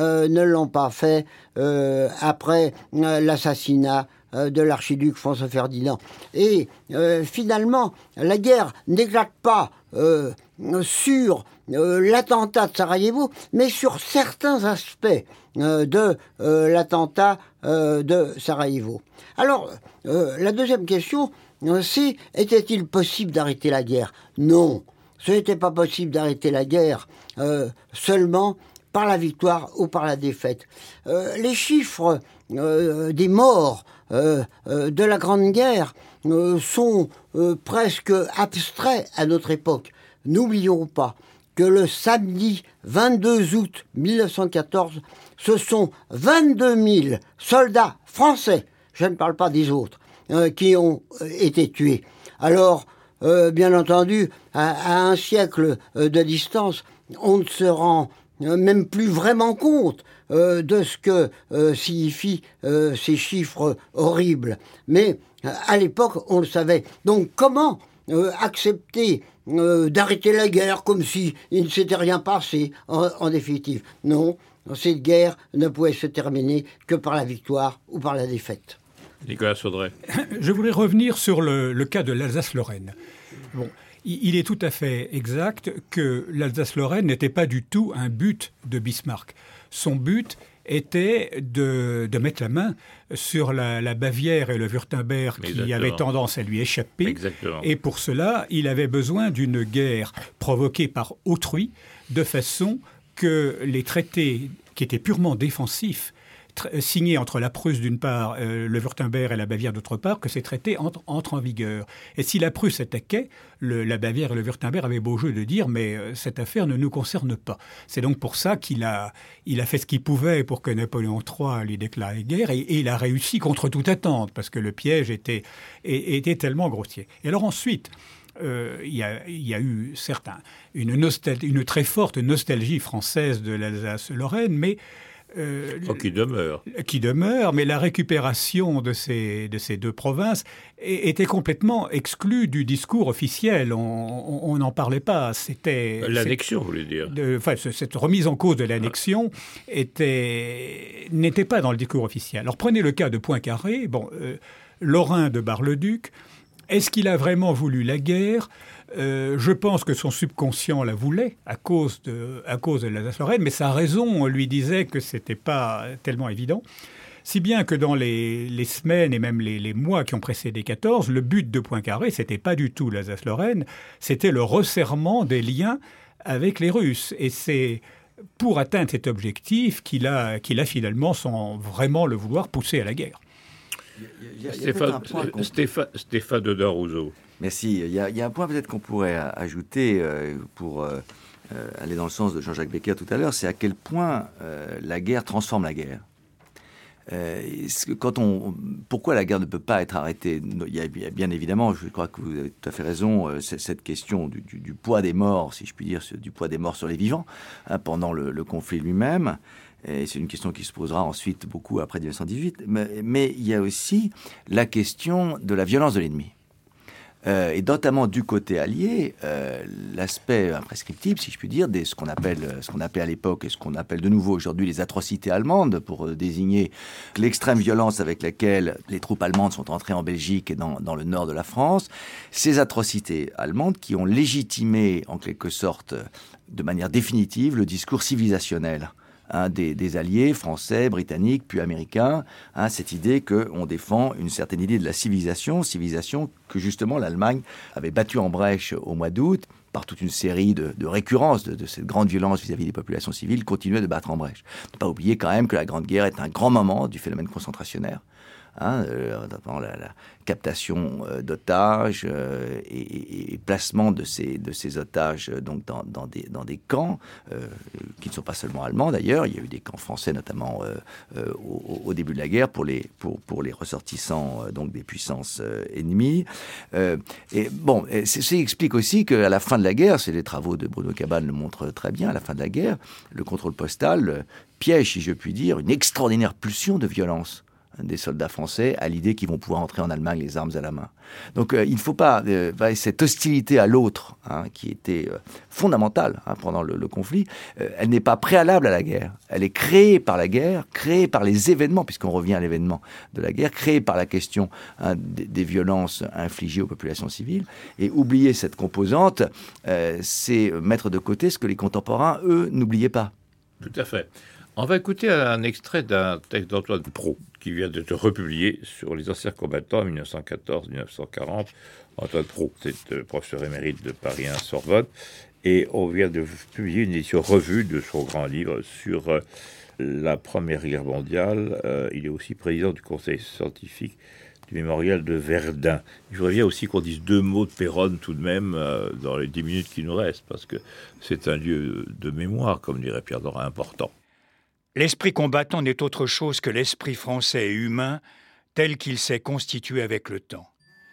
après l'assassinat de l'archiduc François Ferdinand. Et finalement, la guerre n'éclate pas sur l'attentat de Sarajevo, mais sur certains aspects de l'attentat de Sarajevo. Alors, la deuxième question, c'est, était-il possible d'arrêter la guerre ? Non, ce n'était pas possible d'arrêter la guerre seulement par la victoire ou par la défaite. Les chiffres des morts de la Grande Guerre sont presque abstraits à notre époque. N'oublions pas que le samedi 22 août 1914, ce sont 22 000 soldats français, je ne parle pas des autres, qui ont été tués. Alors, bien entendu, à un siècle de distance, on ne se rend même plus vraiment compte de ce que signifient ces chiffres horribles. Mais à l'époque, on le savait. Donc comment accepter d'arrêter la guerre comme si il ne s'était rien passé en définitive? Non, cette guerre ne pouvait se terminer que par la victoire ou par la défaite. Nicolas Saudray. Je voulais revenir sur le cas de l'Alsace-Lorraine. Bon, il est tout à fait exact que l'Alsace-Lorraine n'était pas du tout un but de Bismarck. Son but était de mettre la main sur la Bavière et le Wurtemberg qui avaient tendance à lui échapper. Exactement. Et pour cela, il avait besoin d'une guerre provoquée par autrui, de façon que les traités qui étaient purement défensifs, signés entre la Prusse d'une part, le Wurtemberg et la Bavière d'autre part, que ces traités entrent en vigueur. Et si la Prusse attaquait, la Bavière et le Wurtemberg avaient beau jeu de dire « mais cette affaire ne nous concerne pas ». C'est donc pour ça qu'il a fait ce qu'il pouvait pour que Napoléon III lui déclare guerre, et il a réussi contre toute attente, parce que le piège était tellement grossier. Et alors ensuite, il y a eu certes une très forte nostalgie française de l'Alsace-Lorraine, mais qui demeure, mais la récupération de ces deux provinces était complètement exclue du discours officiel. On n'en parlait pas. C'était l'annexion, vous voulez dire. Cette remise en cause de l'annexion n'était pas dans le discours officiel. Alors prenez le cas de Poincaré. Bon, Lorrain de Bar-le-Duc. Est-ce qu'il a vraiment voulu la guerre ? Je pense que son subconscient la voulait à cause de l'Alsace-Lorraine, mais sa raison lui disait que c'était pas tellement évident. Si bien que dans les semaines et même les mois qui ont précédé 14, le but de Poincaré, c'était pas du tout l'Alsace-Lorraine, c'était le resserrement des liens avec les Russes. Et c'est pour atteindre cet objectif qu'il a finalement, sans vraiment le vouloir, poussé à la guerre. Stéphane Dedin-Rousseau. Merci. Il y a un point peut-être qu'on pourrait ajouter pour aller dans le sens de Jean-Jacques Becker tout à l'heure, c'est à quel point la guerre transforme la guerre. Pourquoi la guerre ne peut pas être arrêtée ? Il y a bien évidemment, je crois que vous avez tout à fait raison, cette question du poids des morts, si je puis dire, du poids des morts sur les vivants, pendant le conflit lui-même. Et c'est une question qui se posera ensuite beaucoup après 1918. Mais il y a aussi la question de la violence de l'ennemi. Et notamment du côté allié, l'aspect imprescriptible, si je puis dire, ce qu'on appelait à l'époque et ce qu'on appelle de nouveau aujourd'hui les atrocités allemandes, pour désigner l'extrême violence avec laquelle les troupes allemandes sont entrées en Belgique et dans le nord de la France. Ces atrocités allemandes qui ont légitimé, en quelque sorte, de manière définitive, le discours civilisationnel des alliés français, britanniques, puis américains, cette idée qu'on défend une certaine idée de la civilisation que justement l'Allemagne avait battue en brèche au mois d'août, par toute une série de récurrences de cette grande violence vis-à-vis des populations civiles, continuait de battre en brèche. Ne pas oublier quand même que la Grande Guerre est un grand moment du phénomène concentrationnaire, notamment la captation d'otages et placement de ces otages donc dans des camps qui ne sont pas seulement allemands d'ailleurs. Il y a eu des camps français notamment au début de la guerre pour les ressortissants donc des puissances ennemies. Ceci explique aussi qu'à la fin de la guerre, c'est les travaux de Bruno Cabane le montrent très bien, à la fin de la guerre, le contrôle postal piège, si je puis dire, une extraordinaire pulsion de violence des soldats français à l'idée qu'ils vont pouvoir entrer en Allemagne les armes à la main. Donc il ne faut pas... cette hostilité à l'autre, qui était fondamentale pendant le conflit, elle n'est pas préalable à la guerre. Elle est créée par la guerre, créée par les événements, puisqu'on revient à l'événement de la guerre, créée par la question des violences infligées aux populations civiles. Et oublier cette composante, c'est mettre de côté ce que les contemporains, eux, n'oubliaient pas. Tout à fait. On va écouter un extrait d'un texte d'Antoine Pro qui vient d'être republié sur les anciens combattants en 1914-1940. Antoine Pro, c'est professeur émérite de Paris 1 Sorbonne, et on vient de publier une édition revue de son grand livre sur la Première Guerre mondiale. Il est aussi président du conseil scientifique du mémorial de Verdun. Je voudrais bien aussi qu'on dise 2 mots de Péronne tout de même dans les 10 minutes qui nous restent, parce que c'est un lieu de mémoire, comme dirait Pierre Dorin, important. L'esprit combattant n'est autre chose que l'esprit français et humain tel qu'il s'est constitué avec le temps.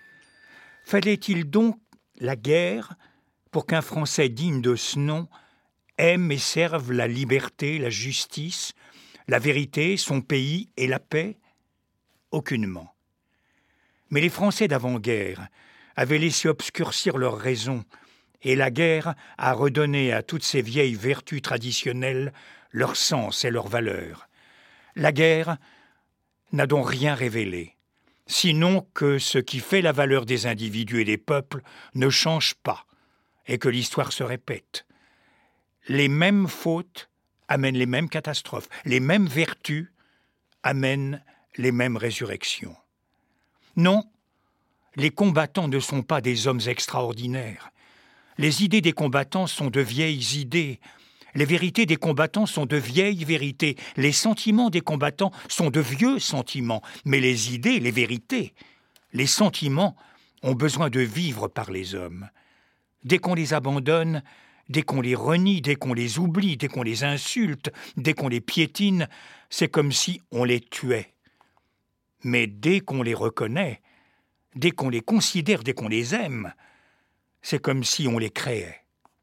Fallait-il donc la guerre pour qu'un Français digne de ce nom aime et serve la liberté, la justice, la vérité, son pays et la paix ? Aucunement. Mais les Français d'avant-guerre avaient laissé obscurcir leur raison, et la guerre a redonné à toutes ces vieilles vertus traditionnelles leur sens et leur valeur. La guerre n'a donc rien révélé, sinon que ce qui fait la valeur des individus et des peuples ne change pas, et que l'histoire se répète. Les mêmes fautes amènent les mêmes catastrophes, les mêmes vertus amènent les mêmes résurrections. Non, les combattants ne sont pas des hommes extraordinaires. Les idées des combattants sont de vieilles idées. Les vérités des combattants sont de vieilles vérités. Les sentiments des combattants sont de vieux sentiments. Mais les idées, les vérités, les sentiments ont besoin de vivre par les hommes. Dès qu'on les abandonne, dès qu'on les renie, dès qu'on les oublie, dès qu'on les insulte, dès qu'on les piétine, c'est comme si on les tuait. Mais dès qu'on les reconnaît, dès qu'on les considère, dès qu'on les aime, c'est comme si on les créait.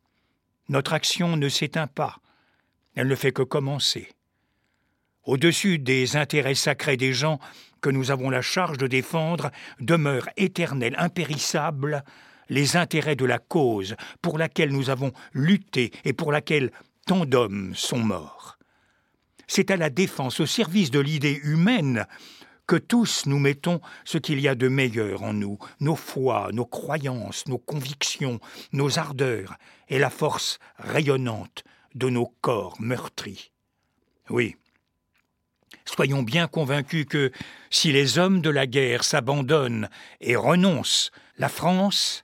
Notre action ne s'éteint pas, elle ne fait que commencer. Au-dessus des intérêts sacrés des gens que nous avons la charge de défendre, demeurent éternels, impérissables, les intérêts de la cause pour laquelle nous avons lutté et pour laquelle tant d'hommes sont morts. C'est à la défense, au service de l'idée humaine, que tous nous mettons ce qu'il y a de meilleur en nous, nos foi, nos croyances, nos convictions, nos ardeurs et la force rayonnante de nos corps meurtris. Oui, soyons bien convaincus que si les hommes de la guerre s'abandonnent et renoncent, la France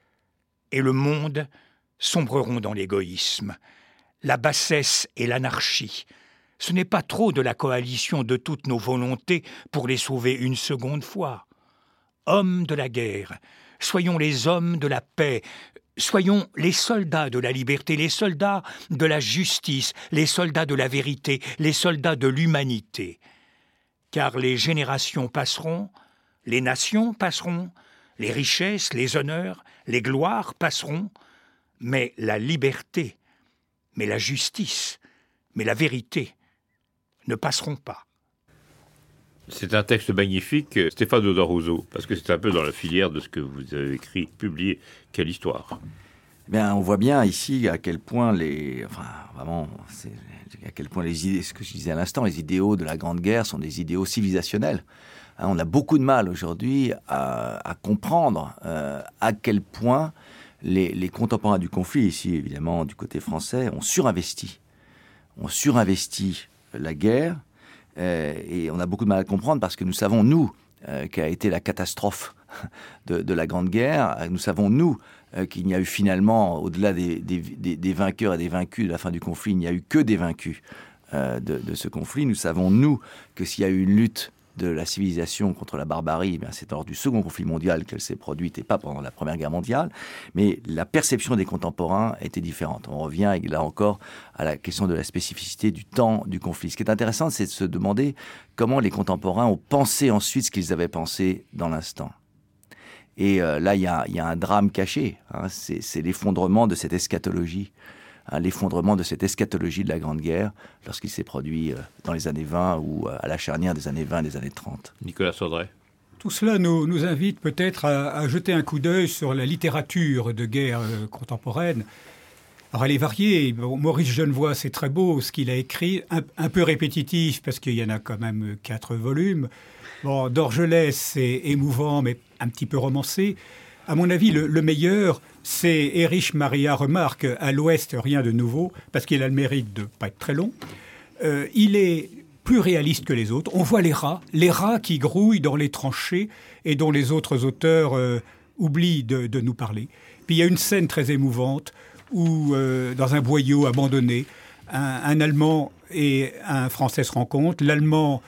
et le monde sombreront dans l'égoïsme, la bassesse et l'anarchie. Ce n'est pas trop de la coalition de toutes nos volontés pour les sauver une seconde fois. Hommes de la guerre, soyons les hommes de la paix, soyons les soldats de la liberté, les soldats de la justice, les soldats de la vérité, les soldats de l'humanité. Car les générations passeront, les nations passeront, les richesses, les honneurs, les gloires passeront, mais la liberté, mais la justice, mais la vérité ne passeront pas. C'est un texte magnifique, Stéphane Audouin-Rousseau, parce que c'est un peu dans la filière de ce que vous avez écrit, publié. Quelle histoire! Bien, on voit bien ici à quel point à quel point les idées, ce que je disais à l'instant, les idéaux de la Grande Guerre sont des idéaux civilisationnels. On a beaucoup de mal aujourd'hui à comprendre à quel point les contemporains du conflit, ici évidemment du côté français, ont surinvesti la guerre. Et on a beaucoup de mal à comprendre parce que nous savons, nous, quelle a été la catastrophe de la Grande Guerre. Nous savons, nous, qu'il n'y a eu finalement, au-delà des vainqueurs et des vaincus de la fin du conflit, il n'y a eu que des vaincus de ce conflit. Nous savons, nous, que s'il y a eu une lutte de la civilisation contre la barbarie, c'est lors du second conflit mondial qu'elle s'est produite et pas pendant la Première Guerre mondiale. Mais la perception des contemporains était différente. On revient là encore à la question de la spécificité du temps du conflit. Ce qui est intéressant, c'est de se demander comment les contemporains ont pensé ensuite ce qu'ils avaient pensé dans l'instant. Et là, il y a un drame caché. C'est l'effondrement de cette eschatologie. L'effondrement de cette eschatologie de la Grande Guerre lorsqu'il s'est produit dans les années 20 ou à la charnière des années 20 et des années 30. Nicolas Saudray. Tout cela nous invite peut-être à jeter un coup d'œil sur la littérature de guerre contemporaine. Alors elle est variée. Maurice Genevoix, c'est très beau ce qu'il a écrit, un peu répétitif parce qu'il y en a quand même 4 volumes. Dorgelès, c'est émouvant mais un petit peu romancé. À mon avis, le meilleur, c'est Erich Maria Remarque, À l'Ouest, rien de nouveau, parce qu'il a le mérite de ne pas être très long. Il est plus réaliste que les autres. On voit les rats qui grouillent dans les tranchées et dont les autres auteurs oublient de nous parler. Puis il y a une scène très émouvante où, dans un boyau abandonné, un Allemand et un Français se rencontrent. L'Allemand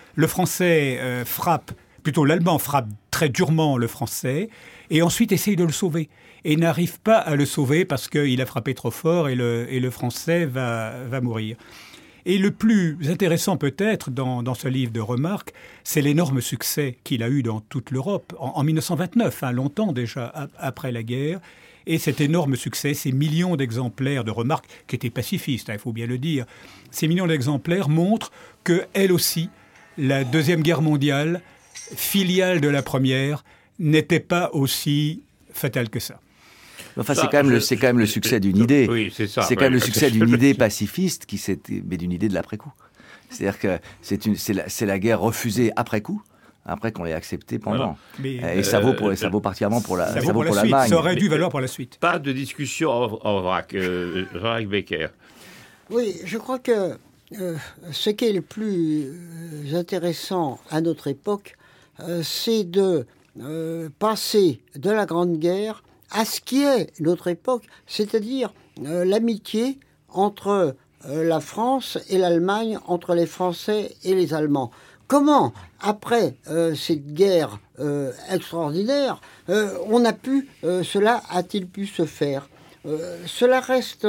frappe très durement le Français et ensuite essaye de le sauver. Et n'arrive pas à le sauver parce qu'il a frappé trop fort et le Français va mourir. Et le plus intéressant peut-être dans ce livre de Remarque, c'est l'énorme succès qu'il a eu dans toute l'Europe en 1929, longtemps déjà après la guerre. Et cet énorme succès, ces millions d'exemplaires de Remarque, qui étaient pacifistes, il faut bien le dire, ces millions d'exemplaires montrent que, elle aussi, la Deuxième Guerre mondiale, filiale de la Première, n'était pas aussi fatale que ça. Enfin, c'est quand même le succès d'une idée. Oui, c'est ça. C'est quand même le succès d'une idée pacifiste, mais d'une idée de l'après-coup. C'est-à-dire que c'est la guerre refusée après coup, après qu'on l'ait acceptée pendant. Voilà. Et ça vaut particulièrement pour l'Allemagne. Ça aurait dû valoir pour la suite. Pas de discussion en vrac. Jean-Jacques Becker. Oui, je crois que ce qui est le plus intéressant à notre époque, c'est de passer de la Grande Guerre à ce qui est notre époque, c'est-à-dire l'amitié entre la France et l'Allemagne, entre les Français et les Allemands. Comment, après cette guerre extraordinaire, cela a-t-il pu se faire? Cela reste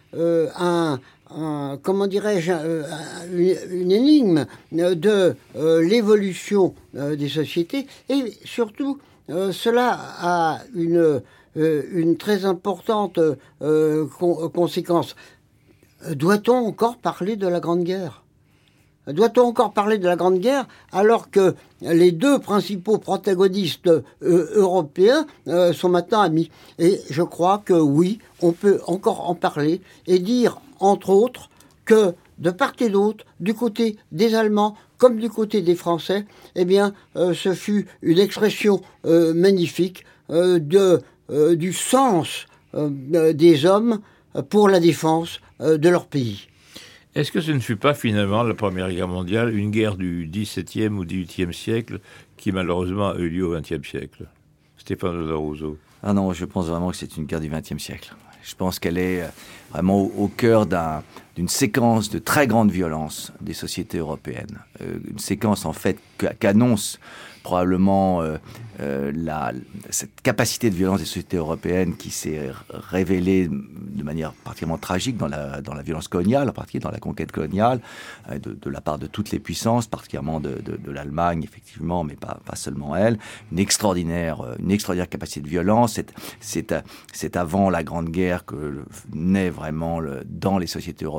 une énigme de l'évolution des sociétés et surtout cela a une très importante conséquence. Doit-on encore parler de la Grande Guerre ? Doit-on encore parler de la Grande Guerre alors que les deux principaux protagonistes européens sont maintenant amis? Et je crois que oui, on peut encore en parler et dire, entre autres, que de part et d'autre, du côté des Allemands comme du côté des Français, ce fut une expression magnifique du sens des hommes pour la défense de leur pays. Est-ce que ce ne fut pas finalement la Première Guerre mondiale, une guerre du XVIIe ou XVIIIe siècle qui malheureusement a eu lieu au XXe siècle? Stéphane Audouin-Rousseau. Ah non, je pense vraiment que c'est une guerre du XXe siècle. Je pense qu'elle est vraiment au cœur d'une séquence de très grande violence des sociétés européennes. Une séquence en fait qu'annonce probablement cette capacité de violence des sociétés européennes qui s'est révélée de manière particulièrement tragique dans la violence coloniale, en particulier dans la conquête coloniale, de la part de toutes les puissances, particulièrement de l'Allemagne, effectivement, mais pas seulement elle. Une extraordinaire capacité de violence. C'est avant la Grande Guerre que naît vraiment dans les sociétés européennes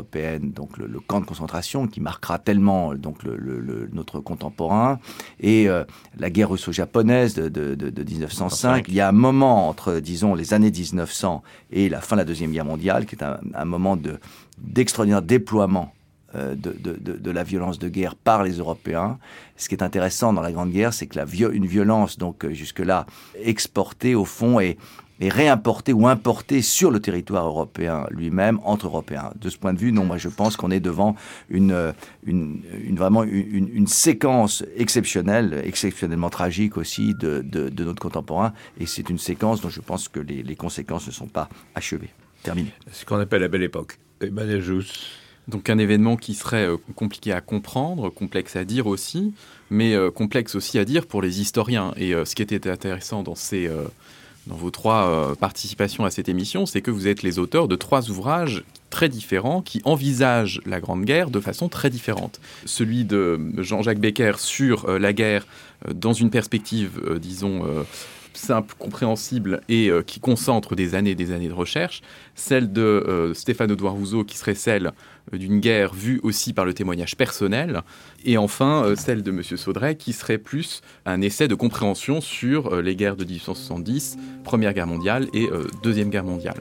européenne, donc le camp de concentration qui marquera tellement donc notre contemporain, et la guerre russo-japonaise de 1905. Il y a un moment entre, disons, les années 1900 et la fin de la Deuxième Guerre mondiale, qui est un moment d'extraordinaire déploiement de la violence de guerre par les Européens. Ce qui est intéressant dans la Grande Guerre, c'est que une violence, donc jusque-là exportée au fond, est réimportée ou importée sur le territoire européen lui-même, entre Européens. De ce point de vue, non, moi je pense qu'on est devant vraiment une séquence exceptionnellement tragique aussi de notre contemporain, et c'est une séquence dont je pense que les conséquences ne sont pas achevées, terminées. Ce qu'on appelle la Belle Époque. Emmanuel Jousse. Donc un événement qui serait compliqué à comprendre, complexe à dire aussi, mais complexe aussi à dire pour les historiens. Et ce qui était intéressant dans vos 3 participations à cette émission, c'est que vous êtes les auteurs de 3 ouvrages très différents qui envisagent la Grande Guerre de façon très différente. Celui de Jean-Jacques Becker sur la guerre dans une perspective, disons, simple, compréhensible et qui concentre des années de recherche. Celle de Stéphane Audouin-Rouzot qui serait celle d'une guerre vue aussi par le témoignage personnel. Et enfin, celle de M. Saudray qui serait plus un essai de compréhension sur les guerres de 1870, Première Guerre mondiale et Deuxième Guerre mondiale.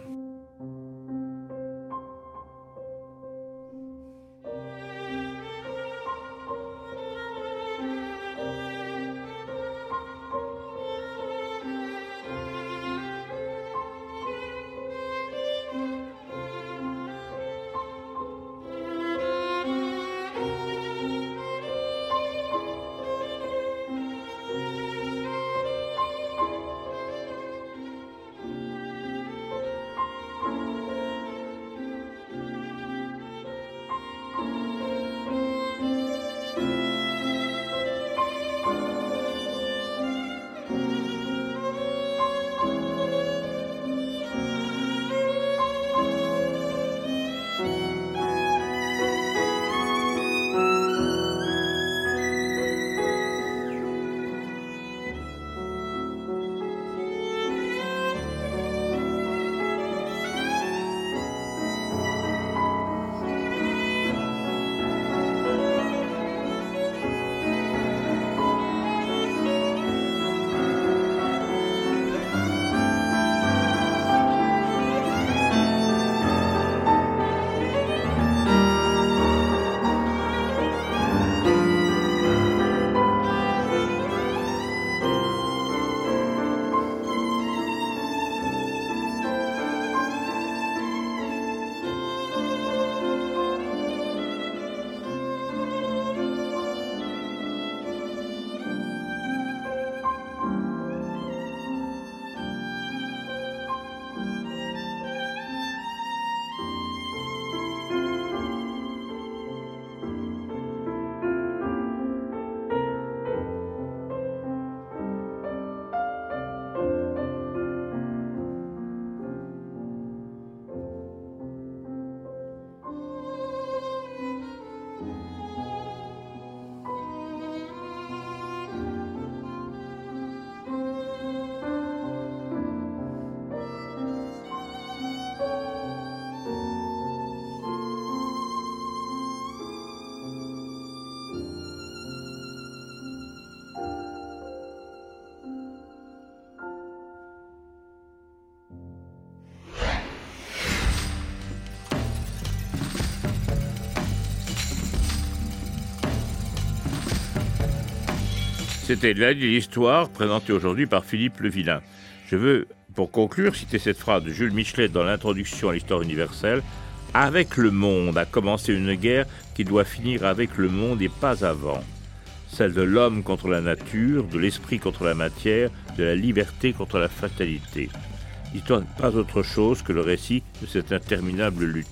C'était l'année de l'histoire présentée aujourd'hui par Philippe Levillain. Je veux, pour conclure, citer cette phrase de Jules Michelet dans l'introduction à l'histoire universelle. « Avec le monde a commencé une guerre qui doit finir avec le monde et pas avant. Celle de l'homme contre la nature, de l'esprit contre la matière, de la liberté contre la fatalité. L'histoire n'est pas autre chose que le récit de cette interminable lutte. »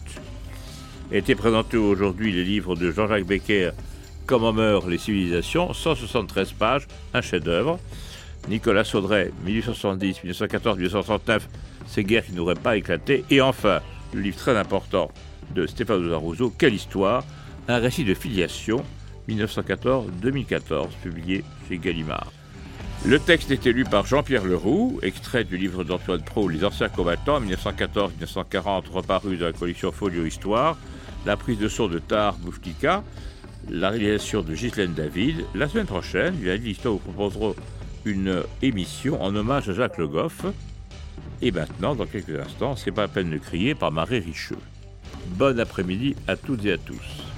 A été présenté aujourd'hui les livres de Jean-Jacques Becker, Comment meurent les civilisations, 173 pages, un chef-d'œuvre. Nicolas Saudray, 1870, 1914, 1939, ces guerres qui n'auraient pas éclaté. Et enfin, le livre très important de Stéphane Audouin-Rouzot, Quelle histoire, un récit de filiation, 1914-2014, publié chez Gallimard. Le texte est lu par Jean-Pierre Leroux, extrait du livre d'Antoine Proulx, Les anciens combattants, 1914-1940, reparu dans la collection Folio Histoire. La prise de son de Tahar Bouftika, la réalisation de Ghislaine David. La semaine prochaine, Lundi l'Histoire vous proposera une émission en hommage à Jacques Le Goff. Et maintenant, dans quelques instants, C'est pas la peine de crier par Marie Richeux. Bon après-midi à toutes et à tous.